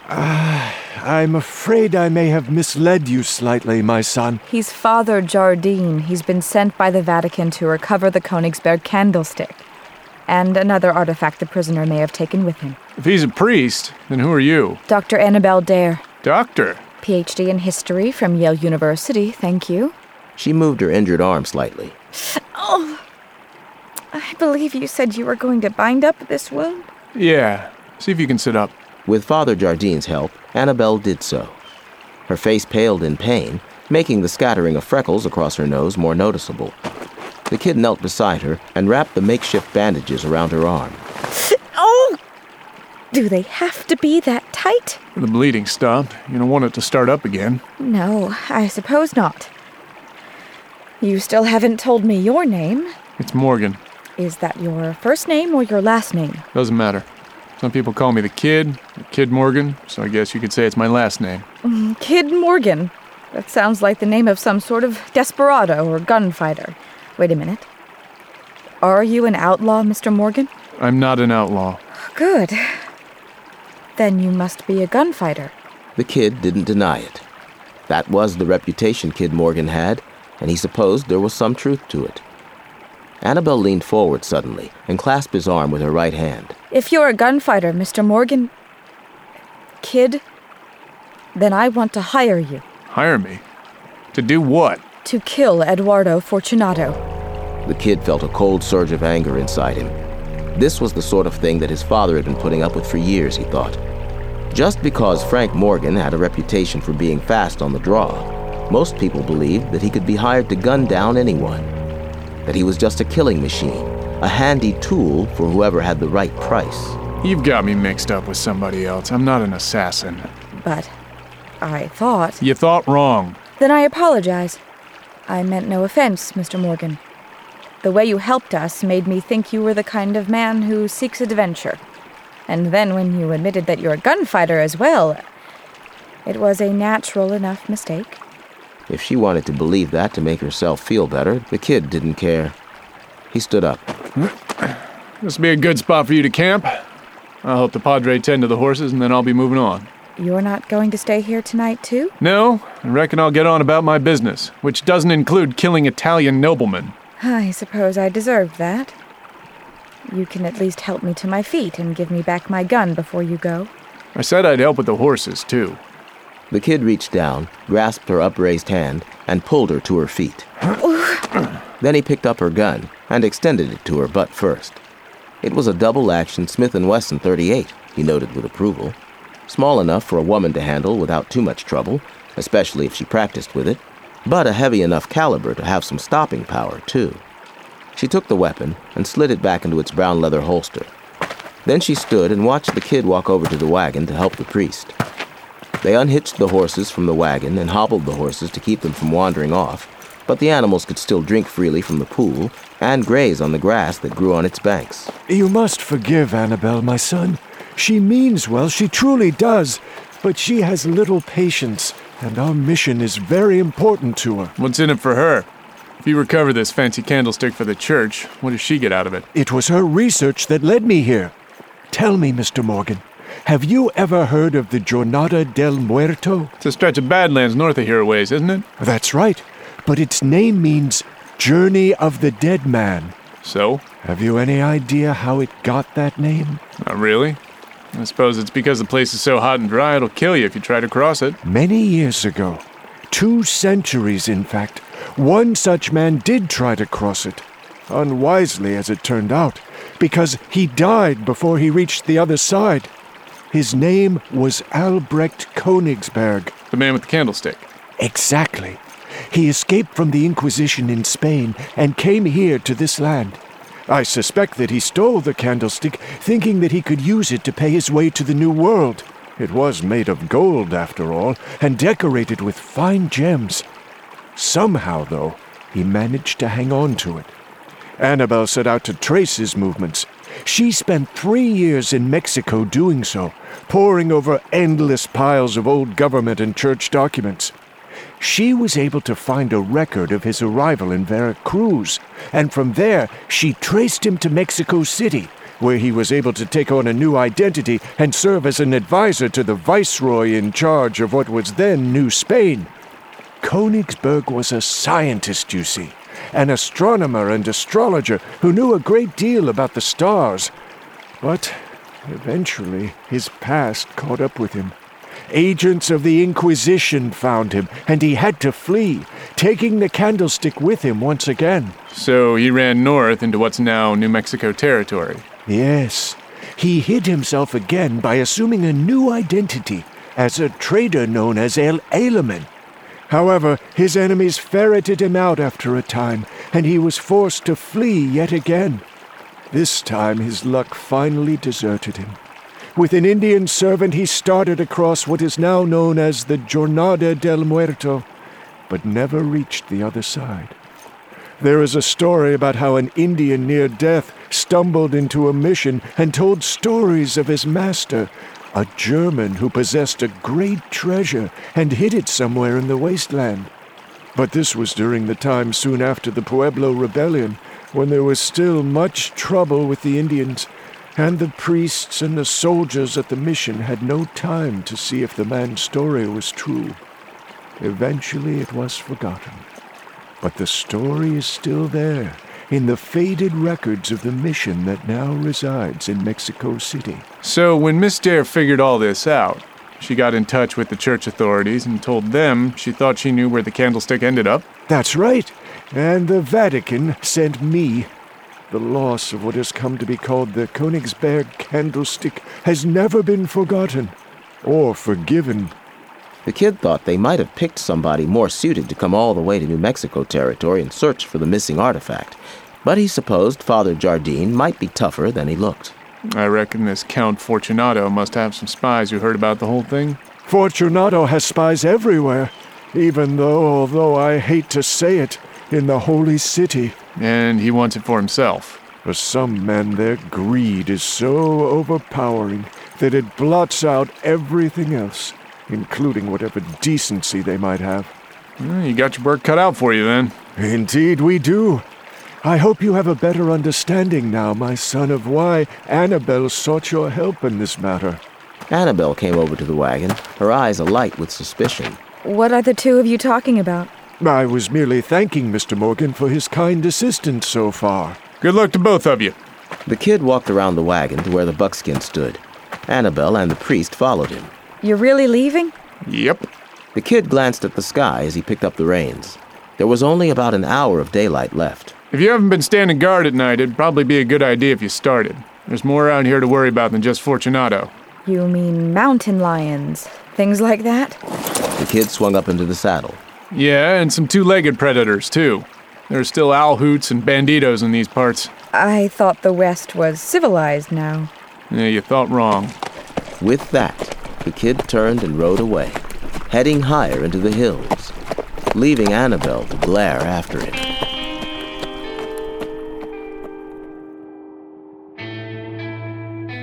I'm afraid I may have misled you slightly, my son. He's Father Jardine. He's been sent by the Vatican to recover the Königsberg candlestick. And another artifact the prisoner may have taken with him. If he's a priest, then who are you? Dr. Annabelle Dare. Doctor? PhD in history from Yale University, thank you. She moved her injured arm slightly. Oh, I believe you said you were going to bind up this wound? Yeah. See if you can sit up. With Father Jardine's help, Annabelle did so. Her face paled in pain, making the scattering of freckles across her nose more noticeable. The kid knelt beside her and wrapped the makeshift bandages around her arm. Oh! Do they have to be that tight? The bleeding stopped. You don't want it to start up again. No, I suppose not. You still haven't told me your name. It's Morgan. Is that your first name or your last name? Doesn't matter. Some people call me the Kid, or Kid Morgan, so I guess you could say it's my last name. Kid Morgan. That sounds like the name of some sort of desperado or gunfighter. Wait a minute. Are you an outlaw, Mr. Morgan? I'm not an outlaw. Good. Then you must be a gunfighter. The kid didn't deny it. That was the reputation Kid Morgan had, and he supposed there was some truth to it. Annabelle leaned forward suddenly and clasped his arm with her right hand. If you're a gunfighter, Mr. Morgan, Kid, then I want to hire you. Hire me? To do what? To kill Eduardo Fortunato. The kid felt a cold surge of anger inside him. This was the sort of thing that his father had been putting up with for years, he thought. Just because Frank Morgan had a reputation for being fast on the draw, most people believed that he could be hired to gun down anyone. That he was just a killing machine, a handy tool for whoever had the right price. You've got me mixed up with somebody else. I'm not an assassin. But I thought... You thought wrong. Then I apologize. I meant no offense, Mr. Morgan. The way you helped us made me think you were the kind of man who seeks adventure. And then when you admitted that you're a gunfighter as well, it was a natural enough mistake. If she wanted to believe that to make herself feel better, the kid didn't care. He stood up. This will be a good spot for you to camp. I'll help the Padre tend to the horses, and then I'll be moving on. You're not going to stay here tonight, too? No, I reckon I'll get on about my business, which doesn't include killing Italian noblemen. I suppose I deserved that. You can at least help me to my feet and give me back my gun before you go. I said I'd help with the horses, too. The kid reached down, grasped her upraised hand, and pulled her to her feet. Then he picked up her gun and extended it to her butt first. It was a double-action Smith & Wesson .38, he noted with approval. Small enough for a woman to handle without too much trouble, especially if she practiced with it, but a heavy enough caliber to have some stopping power, too. She took the weapon and slid it back into its brown leather holster. Then she stood and watched the kid walk over to the wagon to help the priest. They unhitched the horses from the wagon and hobbled the horses to keep them from wandering off, but the animals could still drink freely from the pool and graze on the grass that grew on its banks. You must forgive Annabelle, my son. She means well, she truly does, but she has little patience, and our mission is very important to her. What's in it for her? If you recover this fancy candlestick for the church, what does she get out of it? It was her research that led me here. Tell me, Mr. Morgan, have you ever heard of the Jornada del Muerto? It's a stretch of badlands north of here a ways, isn't it? That's right, but its name means Journey of the Dead Man. So? Have you any idea how it got that name? Not really. I suppose it's because the place is so hot and dry it'll kill you if you try to cross it. Many years ago, 2 centuries in fact, one such man did try to cross it. Unwisely, as it turned out, because he died before he reached the other side. His name was Albrecht Königsberg. The man with the candlestick. Exactly. He escaped from the Inquisition in Spain and came here to this land. I suspect that he stole the candlestick, thinking that he could use it to pay his way to the New World. It was made of gold, after all, and decorated with fine gems. Somehow, though, he managed to hang on to it. Annabelle set out to trace his movements. She spent 3 years in Mexico doing so, poring over endless piles of old government and church documents. She was able to find a record of his arrival in Veracruz, and from there she traced him to Mexico City, where he was able to take on a new identity and serve as an advisor to the viceroy in charge of what was then New Spain. Königsberg was a scientist, you see, an astronomer and astrologer who knew a great deal about the stars. But eventually his past caught up with him. Agents of the Inquisition found him, and he had to flee, taking the candlestick with him once again. So he ran north into what's now New Mexico territory. Yes, he hid himself again by assuming a new identity as a trader known as El Alaman. However, his enemies ferreted him out after a time, and he was forced to flee yet again. This time his luck finally deserted him. With an Indian servant, he started across what is now known as the Jornada del Muerto, but never reached the other side. There is a story about how an Indian near death stumbled into a mission and told stories of his master, a German who possessed a great treasure and hid it somewhere in the wasteland. But this was during the time soon after the Pueblo Rebellion, when there was still much trouble with the Indians, and the priests and the soldiers at the mission had no time to see if the man's story was true. Eventually it was forgotten. But the story is still there, in the faded records of the mission that now resides in Mexico City. So when Miss Dare figured all this out, she got in touch with the church authorities and told them she thought she knew where the candlestick ended up? That's right, and the Vatican sent me. The loss of what has come to be called the Königsberg candlestick has never been forgotten or forgiven. The kid thought they might have picked somebody more suited to come all the way to New Mexico territory and search for the missing artifact, but he supposed Father Jardine might be tougher than he looked. I reckon this Count Fortunato must have some spies who heard about the whole thing. Fortunato has spies everywhere, although I hate to say it, in the Holy City. And he wants it for himself. For some men, their greed is so overpowering that it blots out everything else, including whatever decency they might have. You got your work cut out for you, then. Indeed we do. I hope you have a better understanding now, my son, of why Annabelle sought your help in this matter. Annabelle came over to the wagon, her eyes alight with suspicion. What are the two of you talking about? I was merely thanking Mr. Morgan for his kind assistance so far. Good luck to both of you. The kid walked around the wagon to where the buckskin stood. Annabelle and the priest followed him. You're really leaving? Yep. The kid glanced at the sky as he picked up the reins. There was only about an hour of daylight left. If you haven't been standing guard at night, it'd probably be a good idea if you started. There's more around here to worry about than just Fortunato. You mean mountain lions? Things like that? The kid swung up into the saddle. Yeah, and some two-legged predators, too. There are still owl hoots and banditos in these parts. I thought the West was civilized now. Yeah, you thought wrong. With that, the kid turned and rode away, heading higher into the hills, leaving Annabelle to glare after him.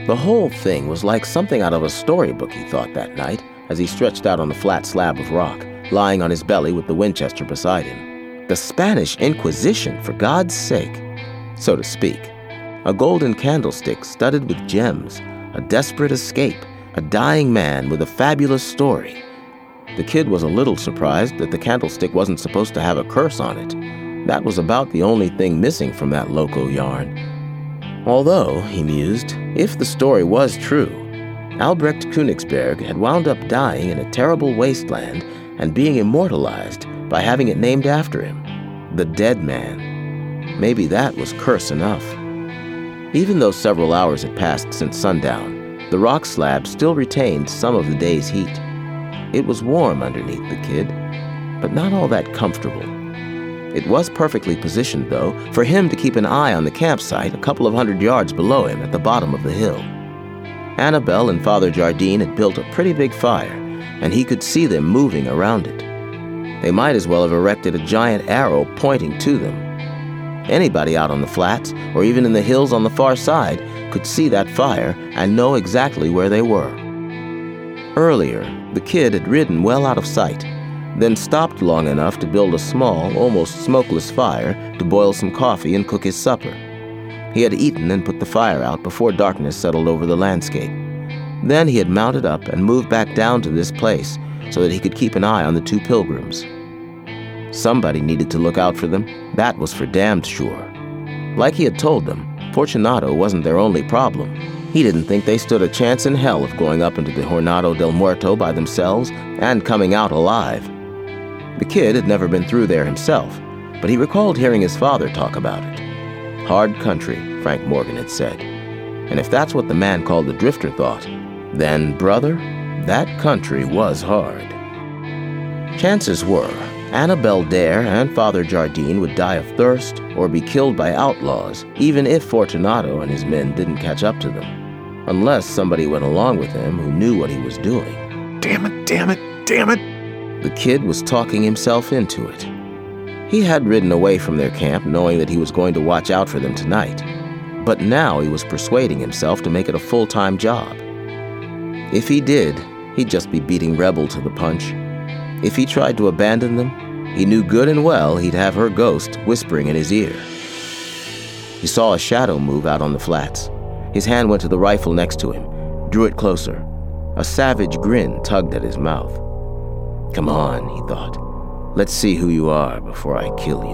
The whole thing was like something out of a storybook, he thought that night, as he stretched out on the flat slab of rock, lying on his belly with the Winchester beside him. The Spanish Inquisition, for God's sake, so to speak. A golden candlestick studded with gems, a desperate escape, a dying man with a fabulous story. The kid was a little surprised that the candlestick wasn't supposed to have a curse on it. That was about the only thing missing from that loco yarn. Although, he mused, if the story was true, Albrecht Königsberg had wound up dying in a terrible wasteland and being immortalized by having it named after him, the Dead Man. Maybe that was curse enough. Even though several hours had passed since sundown, the rock slab still retained some of the day's heat. It was warm underneath the kid, but not all that comfortable. It was perfectly positioned, though, for him to keep an eye on the campsite a couple of 100 yards below him at the bottom of the hill. Annabelle and Father Jardine had built a pretty big fire, and he could see them moving around it. They might as well have erected a giant arrow pointing to them. Anybody out on the flats, or even in the hills on the far side, could see that fire and know exactly where they were. Earlier, the kid had ridden well out of sight, then stopped long enough to build a small, almost smokeless fire to boil some coffee and cook his supper. He had eaten and put the fire out before darkness settled over the landscape. Then he had mounted up and moved back down to this place so that he could keep an eye on the two pilgrims. Somebody needed to look out for them, that was for damned sure. Like he had told them, Fortunato wasn't their only problem. He didn't think they stood a chance in hell of going up into the Jornada del Muerto by themselves and coming out alive. The kid had never been through there himself, but he recalled hearing his father talk about it. Hard country, Frank Morgan had said. And if that's what the man called the Drifter thought, then, brother, that country was hard. Chances were, Annabelle Dare and Father Jardine would die of thirst or be killed by outlaws, even if Fortunato and his men didn't catch up to them. Unless somebody went along with him who knew what he was doing. Damn it, damn it, damn it! The kid was talking himself into it. He had ridden away from their camp knowing that he was going to watch out for them tonight. But now he was persuading himself to make it a full-time job. If he did, he'd just be beating Rebel to the punch. If he tried to abandon them, he knew good and well he'd have her ghost whispering in his ear. He saw a shadow move out on the flats. His hand went to the rifle next to him, drew it closer. A savage grin tugged at his mouth. Come on, he thought. Let's see who you are before I kill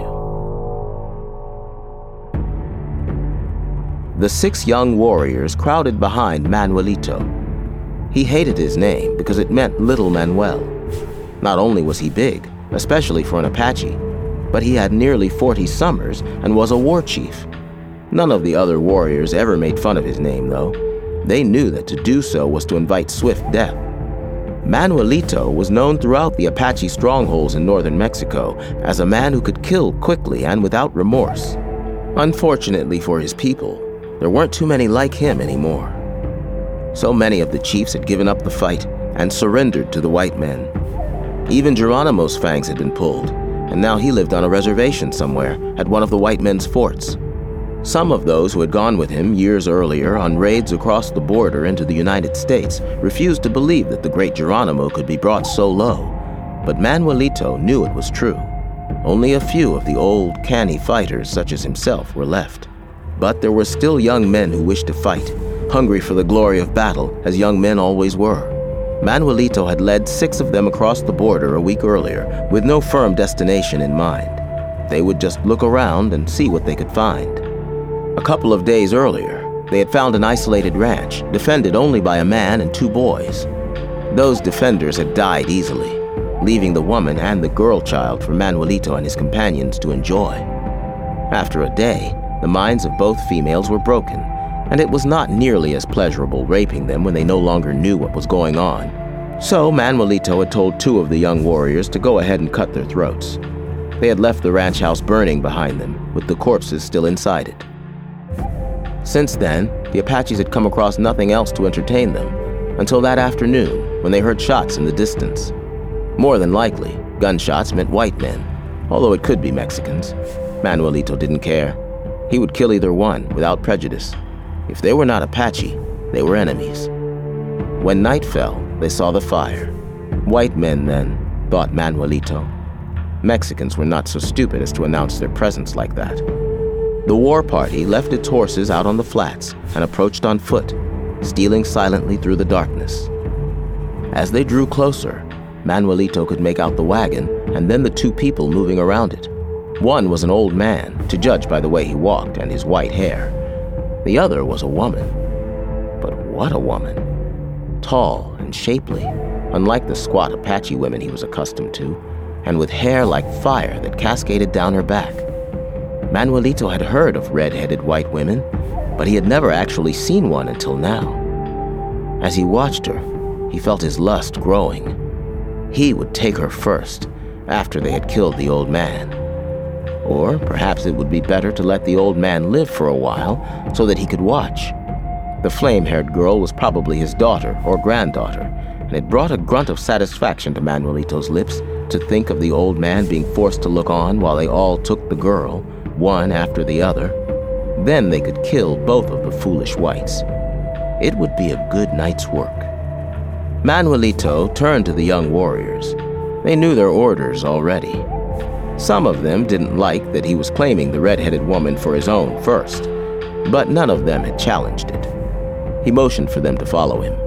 you. The 6 young warriors crowded behind Manuelito. He hated his name because it meant Little Manuel. Not only was he big, especially for an Apache, but he had nearly 40 summers and was a war chief. None of the other warriors ever made fun of his name, though. They knew that to do so was to invite swift death. Manuelito was known throughout the Apache strongholds in northern Mexico as a man who could kill quickly and without remorse. Unfortunately for his people, there weren't too many like him anymore. So many of the chiefs had given up the fight and surrendered to the white men. Even Geronimo's fangs had been pulled, and now he lived on a reservation somewhere at one of the white men's forts. Some of those who had gone with him years earlier on raids across the border into the United States refused to believe that the great Geronimo could be brought so low. But Manuelito knew it was true. Only a few of the old, canny fighters such as himself were left. But there were still young men who wished to fight, hungry for the glory of battle, as young men always were. Manuelito had led 6 of them across the border a week earlier, with no firm destination in mind. They would just look around and see what they could find. A couple of days earlier, they had found an isolated ranch, defended only by a man and 2 boys. Those defenders had died easily, leaving the woman and the girl child for Manuelito and his companions to enjoy. After a day, the minds of both females were broken, and it was not nearly as pleasurable raping them when they no longer knew what was going on. So Manuelito had told 2 of the young warriors to go ahead and cut their throats. They had left the ranch house burning behind them, with the corpses still inside it. Since then, the Apaches had come across nothing else to entertain them, until that afternoon when they heard shots in the distance. More than likely, gunshots meant white men, although it could be Mexicans. Manuelito didn't care. He would kill either one without prejudice. If they were not Apache, They were enemies. When night fell, they saw the fire. White men, then, thought Manuelito. Mexicans were not so stupid as to announce their presence like that. The war party left its horses out on the flats and approached on foot, stealing silently through the darkness. As they drew closer, Manuelito could make out the wagon and then the two people moving around it. One was an old man, to judge by the way he walked and his white hair. The other was a woman. But what a woman! Tall and shapely, unlike the squat Apache women he was accustomed to, and with hair like fire that cascaded down her back. Manuelito had heard of red-headed white women, but he had never actually seen one until now. As he watched her, he felt his lust growing. He would take her first, after they had killed the old man. Or perhaps it would be better to let the old man live for a while so that he could watch. The flame-haired girl was probably his daughter or granddaughter, and it brought a grunt of satisfaction to Manuelito's lips to think of the old man being forced to look on while they all took the girl, one after the other. Then they could kill both of the foolish whites. It would be a good night's work. Manuelito turned to the young warriors. They knew their orders already. Some of them didn't like that he was claiming the red-headed woman for his own first, but none of them had challenged it. He motioned for them to follow him.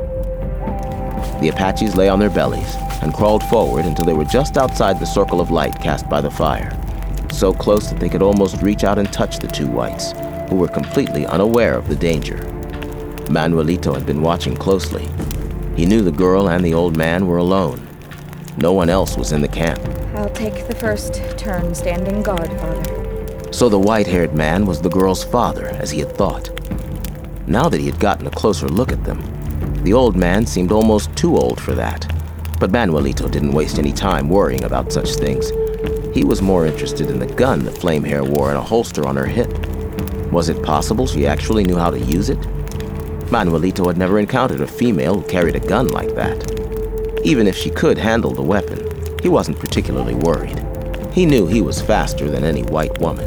The Apaches lay on their bellies and crawled forward until they were just outside the circle of light cast by the fire, so close that they could almost reach out and touch the two whites, who were completely unaware of the danger. Manuelito had been watching closely. He knew the girl and the old man were alone. No one else was in the camp. I'll take the first turn standing guard, Father. So the white-haired man was the girl's father, as he had thought. Now that he had gotten a closer look at them, the old man seemed almost too old for that. But Manuelito didn't waste any time worrying about such things. He was more interested in the gun the flame-hair wore in a holster on her hip. Was it possible she actually knew how to use it? Manuelito had never encountered a female who carried a gun like that. Even if she could handle the weapon, he wasn't particularly worried. He knew he was faster than any white woman.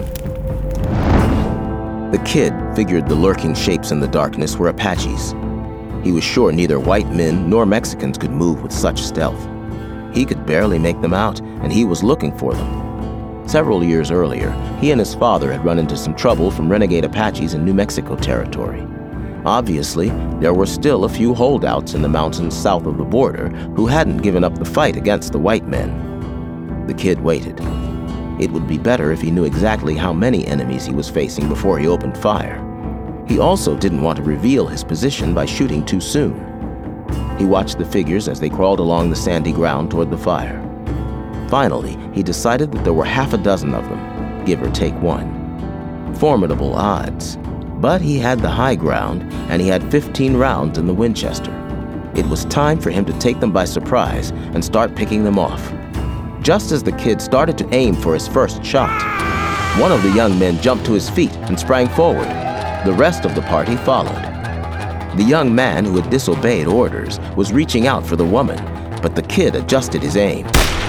The kid figured the lurking shapes in the darkness were Apaches. He was sure neither white men nor Mexicans could move with such stealth. He could barely make them out, and he was looking for them. Several years earlier, he and his father had run into some trouble from renegade Apaches in New Mexico territory. Obviously, there were still a few holdouts in the mountains south of the border who hadn't given up the fight against the white men. The kid waited. It would be better if he knew exactly how many enemies he was facing before he opened fire. He also didn't want to reveal his position by shooting too soon. He watched the figures as they crawled along the sandy ground toward the fire. Finally, he decided that there were half a dozen of them, give or take one. Formidable odds. But he had the high ground, and he had 15 rounds in the Winchester. It was time for him to take them by surprise and start picking them off. Just as the kid started to aim for his first shot, one of the young men jumped to his feet and sprang forward. The rest of the party followed. The young man who had disobeyed orders was reaching out for the woman, but the kid adjusted his aim.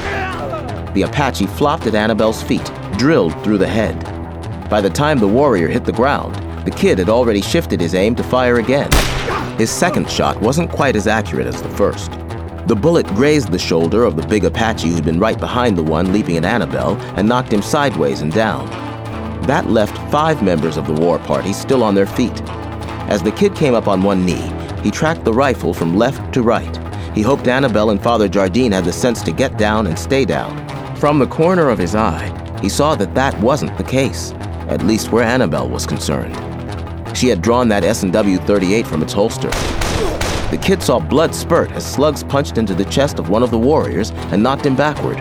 The Apache flopped at Annabelle's feet, drilled through the head. By the time the warrior hit the ground, the kid had already shifted his aim to fire again. His second shot wasn't quite as accurate as the first. The bullet grazed the shoulder of the big Apache who'd been right behind the one leaping at Annabelle and knocked him sideways and down. That left 5 members of the war party still on their feet. As the kid came up on one knee, he tracked the rifle from left to right. He hoped Annabelle and Father Jardine had the sense to get down and stay down. From the corner of his eye, he saw that that wasn't the case, at least where Annabelle was concerned. She had drawn that S&W 38 from its holster. The kid saw blood spurt as slugs punched into the chest of one of the warriors and knocked him backward.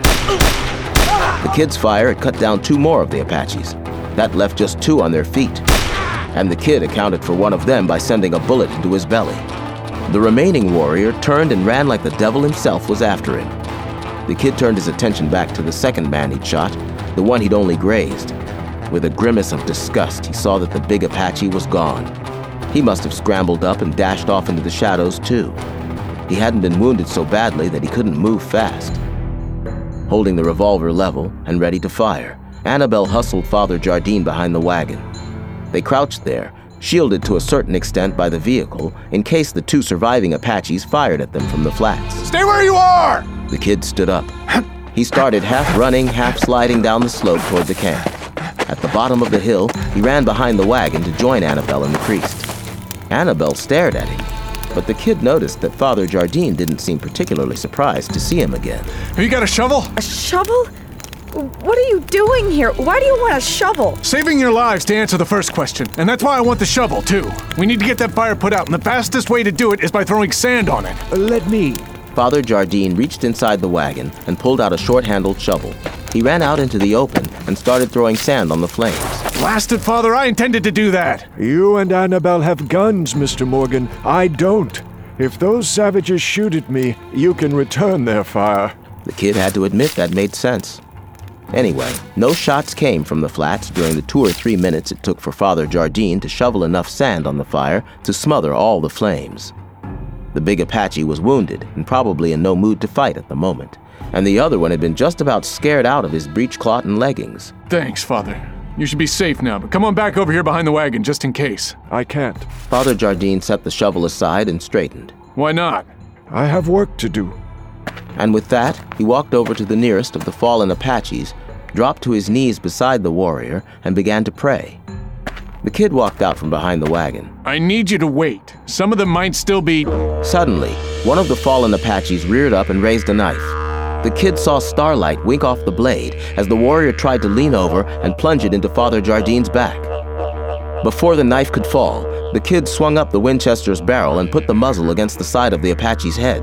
The kid's fire had cut down 2 more of the Apaches. That left just 2 on their feet. And the kid accounted for one of them by sending a bullet into his belly. The remaining warrior turned and ran like the devil himself was after him. The kid turned his attention back to the second man he'd shot, the one he'd only grazed. With a grimace of disgust, he saw that the big Apache was gone. He must have scrambled up and dashed off into the shadows, too. He hadn't been wounded so badly that he couldn't move fast. Holding the revolver level and ready to fire, Annabelle hustled Father Jardine behind the wagon. They crouched there, shielded to a certain extent by the vehicle in case the two surviving Apaches fired at them from the flats. Stay where you are! The kid stood up. He started half running, half sliding down the slope toward the camp. At the bottom of the hill, he ran behind the wagon to join Annabelle and the priest. Annabelle stared at him, but the kid noticed that Father Jardine didn't seem particularly surprised to see him again. Have you got a shovel? A shovel? What are you doing here? Why do you want a shovel? Saving your lives to answer the first question, and that's why I want the shovel, too. We need to get that fire put out, and the fastest way to do it is by throwing sand on it. Let me. Father Jardine reached inside the wagon and pulled out a short-handled shovel. He ran out into the open and started throwing sand on the flames. Blasted, Father, I intended to do that. You and Annabelle have guns, Mr. Morgan. I don't. If those savages shoot at me, you can return their fire. The kid had to admit that made sense. Anyway, no shots came from the flats during the 2 or 3 minutes it took for Father Jardine to shovel enough sand on the fire to smother all the flames. The big Apache was wounded and probably in no mood to fight at the moment, and the other one had been just about scared out of his breechcloth and leggings. Thanks, Father. You should be safe now, but come on back over here behind the wagon just in case. I can't. Father Jardine set the shovel aside and straightened. Why not? I have work to do. And with that, he walked over to the nearest of the fallen Apaches, dropped to his knees beside the warrior, and began to pray. The kid walked out from behind the wagon. I need you to wait. Some of them might still be... Suddenly, one of the fallen Apaches reared up and raised a knife. The kid saw starlight wink off the blade as the warrior tried to lean over and plunge it into Father Jardine's back. Before the knife could fall, the kid swung up the Winchester's barrel and put the muzzle against the side of the Apache's head.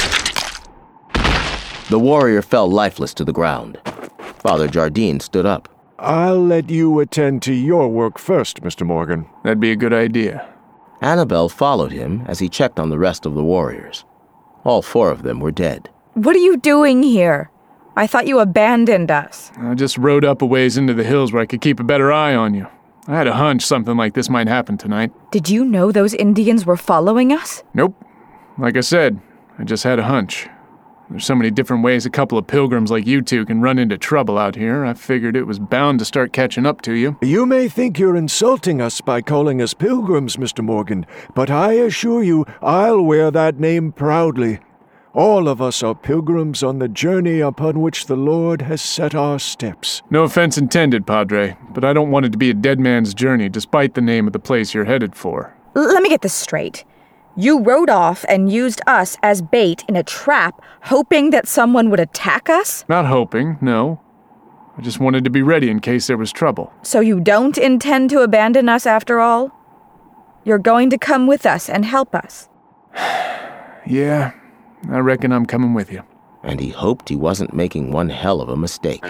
The warrior fell lifeless to the ground. Father Jardine stood up. I'll let you attend to your work first, Mr. Morgan. That'd be a good idea. Annabelle followed him as he checked on the rest of the warriors. All 4 of them were dead. What are you doing here? I thought you abandoned us. I just rode up a ways into the hills where I could keep a better eye on you. I had a hunch something like this might happen tonight. Did you know those Indians were following us? Nope. Like I said, I just had a hunch. There's so many different ways a couple of pilgrims like you two can run into trouble out here, I figured it was bound to start catching up to you. You may think you're insulting us by calling us pilgrims, Mr. Morgan, but I assure you I'll wear that name proudly. All of us are pilgrims on the journey upon which the Lord has set our steps. No offense intended, Padre, but I don't want it to be a dead man's journey despite the name of the place you're headed for. Let me get this straight. You rode off and used us as bait in a trap, hoping that someone would attack us? Not hoping, no. I just wanted to be ready in case there was trouble. So you don't intend to abandon us after all? You're going to come with us and help us? Yeah, I reckon I'm coming with you. And he hoped he wasn't making one hell of a mistake.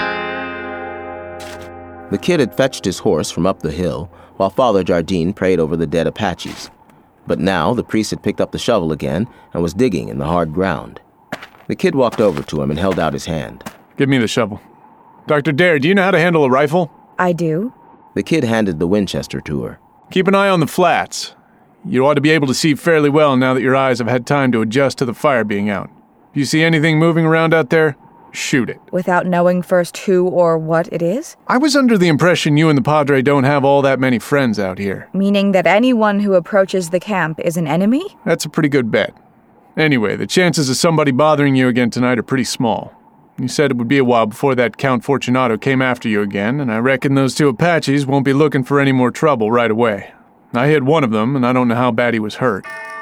The kid had fetched his horse from up the hill, while Father Jardine prayed over the dead Apaches. But now the priest had picked up the shovel again and was digging in the hard ground. The kid walked over to him and held out his hand. Give me the shovel. Dr. Dare, do you know how to handle a rifle? I do. The kid handed the Winchester to her. Keep an eye on the flats. You ought to be able to see fairly well now that your eyes have had time to adjust to the fire being out. If you see anything moving around out there, shoot it. Without knowing first who or what it is? I was under the impression you and the Padre don't have all that many friends out here. Meaning that anyone who approaches the camp is an enemy? That's a pretty good bet. Anyway, the chances of somebody bothering you again tonight are pretty small. You said it would be a while before that Count Fortunato came after you again, and I reckon those 2 Apaches won't be looking for any more trouble right away. I hit one of them, and I don't know how bad he was hurt.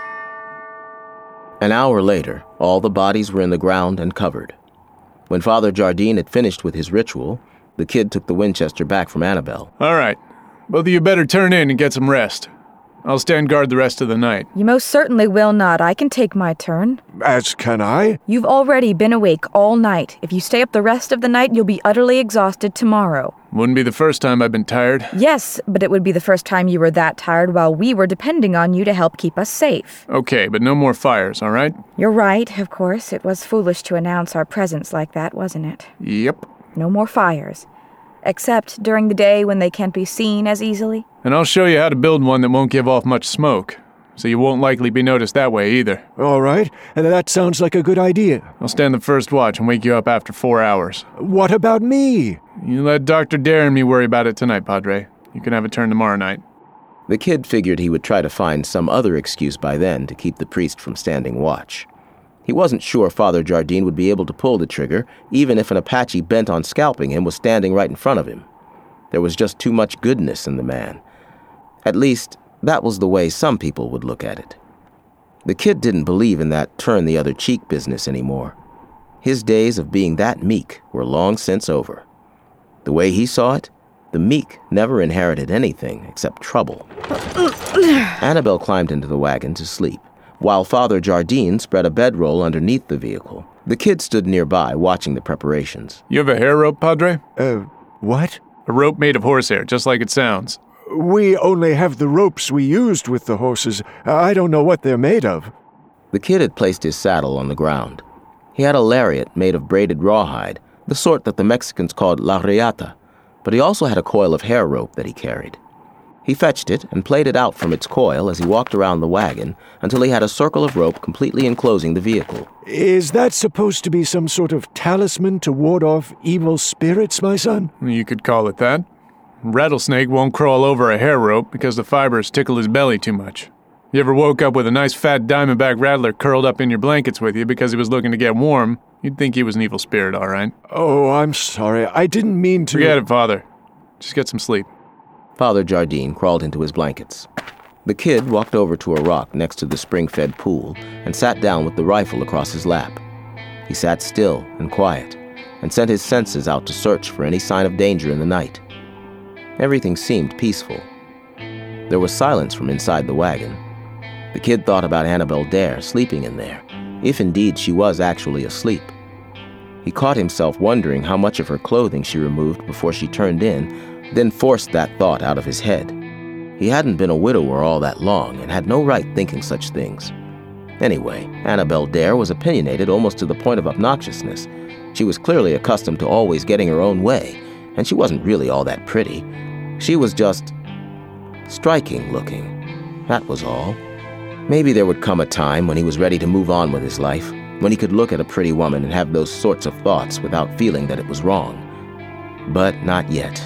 An hour later, all the bodies were in the ground and covered. When Father Jardine had finished with his ritual, the kid took the Winchester back from Annabelle. All right. Both of you better turn in and get some rest. I'll stand guard the rest of the night. You most certainly will not. I can take my turn. As can I. You've already been awake all night. If you stay up the rest of the night, you'll be utterly exhausted tomorrow. Wouldn't be the first time I've been tired. Yes, but it would be the first time you were that tired while we were depending on you to help keep us safe. Okay, but no more fires, all right? You're right, of course. It was foolish to announce our presence like that, wasn't it? Yep. No more fires. Except during the day when they can't be seen as easily. And I'll show you how to build one that won't give off much smoke, so you won't likely be noticed that way either. All right, and that sounds like a good idea. I'll stand the first watch and wake you up after 4 hours. What about me? You let Dr. Dare and me worry about it tonight, Padre. You can have a turn tomorrow night. The kid figured he would try to find some other excuse by then to keep the priest from standing watch. He wasn't sure Father Jardine would be able to pull the trigger, even if an Apache bent on scalping him was standing right in front of him. There was just too much goodness in the man. At least, that was the way some people would look at it. The kid didn't believe in that turn-the-other-cheek business anymore. His days of being that meek were long since over. The way he saw it, the meek never inherited anything except trouble. Annabelle climbed into the wagon to sleep, while Father Jardine spread a bedroll underneath the vehicle. The kid stood nearby, watching the preparations. You have a hair rope, Padre? What? A rope made of horsehair, just like it sounds. We only have the ropes we used with the horses. I don't know what they're made of. The kid had placed his saddle on the ground. He had a lariat made of braided rawhide, the sort that the Mexicans called la riata, but he also had a coil of hair rope that he carried. He fetched it and played it out from its coil as he walked around the wagon until he had a circle of rope completely enclosing the vehicle. Is that supposed to be some sort of talisman to ward off evil spirits, my son? You could call it that. Rattlesnake won't crawl over a hair rope because the fibers tickle his belly too much. You ever woke up with a nice fat diamondback rattler curled up in your blankets with you because he was looking to get warm, you'd think he was an evil spirit, all right? Oh, I'm sorry. I didn't mean to... Forget it, Father. Just get some sleep. Father Jardine crawled into his blankets. The kid walked over to a rock next to the spring-fed pool and sat down with the rifle across his lap. He sat still and quiet and sent his senses out to search for any sign of danger in the night. Everything seemed peaceful. There was silence from inside the wagon. The kid thought about Annabelle Dare sleeping in there, if indeed she was actually asleep. He caught himself wondering how much of her clothing she removed before she turned in, then forced that thought out of his head. He hadn't been a widower all that long and had no right thinking such things. Anyway, Annabelle Dare was opinionated almost to the point of obnoxiousness. She was clearly accustomed to always getting her own way, and she wasn't really all that pretty. She was just striking looking. That was all. Maybe there would come a time when he was ready to move on with his life, when he could look at a pretty woman and have those sorts of thoughts without feeling that it was wrong. But not yet.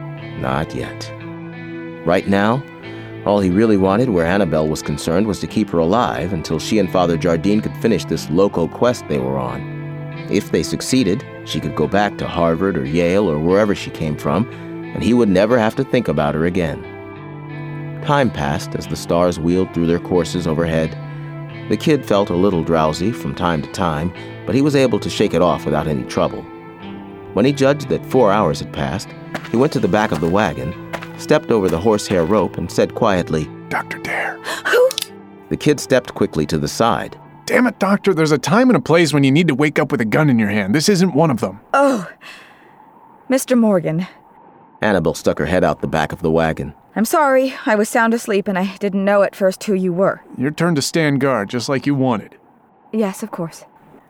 Not yet. Right now, all he really wanted where Annabelle was concerned was to keep her alive until she and Father Jardine could finish this loco quest they were on. If they succeeded, she could go back to Harvard or Yale or wherever she came from, and he would never have to think about her again. Time passed as the stars wheeled through their courses overhead. The kid felt a little drowsy from time to time, but he was able to shake it off without any trouble. When he judged that 4 hours had passed, he went to the back of the wagon, stepped over the horsehair rope, and said quietly, Dr. Dare. Who? The kid stepped quickly to the side. Damn it, Doctor, there's a time and a place when you need to wake up with a gun in your hand. This isn't one of them. Oh, Mr. Morgan. Annabelle stuck her head out the back of the wagon. I'm sorry. I was sound asleep and I didn't know at first who you were. Your turn to stand guard, just like you wanted. Yes, of course.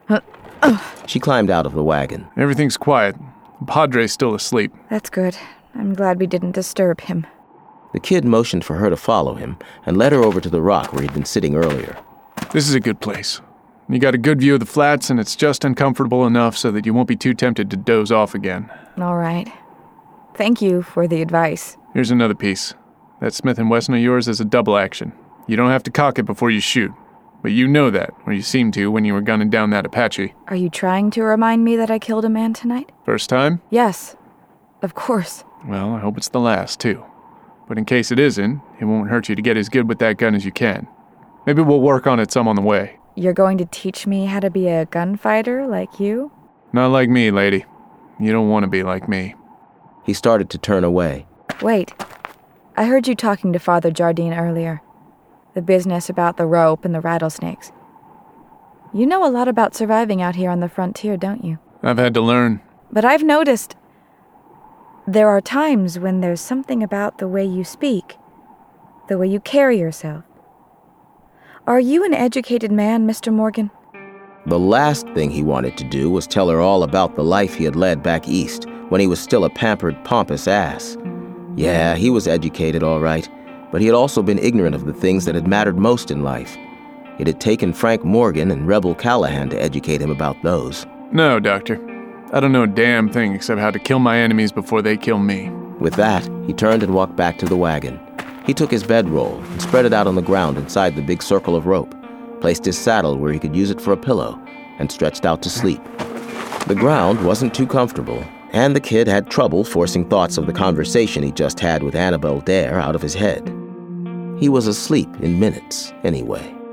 She climbed out of the wagon. Everything's quiet. The Padre's still asleep. That's good. I'm glad we didn't disturb him. The kid motioned for her to follow him and led her over to the rock where he'd been sitting earlier. This is a good place. You got a good view of the flats, and it's just uncomfortable enough so that you won't be too tempted to doze off again. All right. Thank you for the advice. Here's another piece. That Smith & Wesson of yours is a double action. You don't have to cock it before you shoot. But you know that, or you seemed to when you were gunning down that Apache. Are you trying to remind me that I killed a man tonight? First time? Yes. Of course. Well, I hope it's the last, too. But in case it isn't, it won't hurt you to get as good with that gun as you can. Maybe we'll work on it some on the way. You're going to teach me how to be a gunfighter like you? Not like me, lady. You don't want to be like me. He started to turn away. Wait. I heard you talking to Father Jardine earlier. The business about the rope and the rattlesnakes. You know a lot about surviving out here on the frontier, don't you? I've had to learn. But I've noticed there are times when there's something about the way you speak, the way you carry yourself. Are you an educated man, Mr. Morgan? The last thing he wanted to do was tell her all about the life he had led back east when he was still a pampered, pompous ass. Yeah, he was educated, all right, but he had also been ignorant of the things that had mattered most in life. It had taken Frank Morgan and Rebel Callahan to educate him about those. No, Doctor. I don't know a damn thing except how to kill my enemies before they kill me. With that, he turned and walked back to the wagon. He took his bedroll and spread it out on the ground inside the big circle of rope, placed his saddle where he could use it for a pillow, and stretched out to sleep. The ground wasn't too comfortable, and the kid had trouble forcing thoughts of the conversation he just had with Annabelle Dare out of his head. He was asleep in minutes, anyway.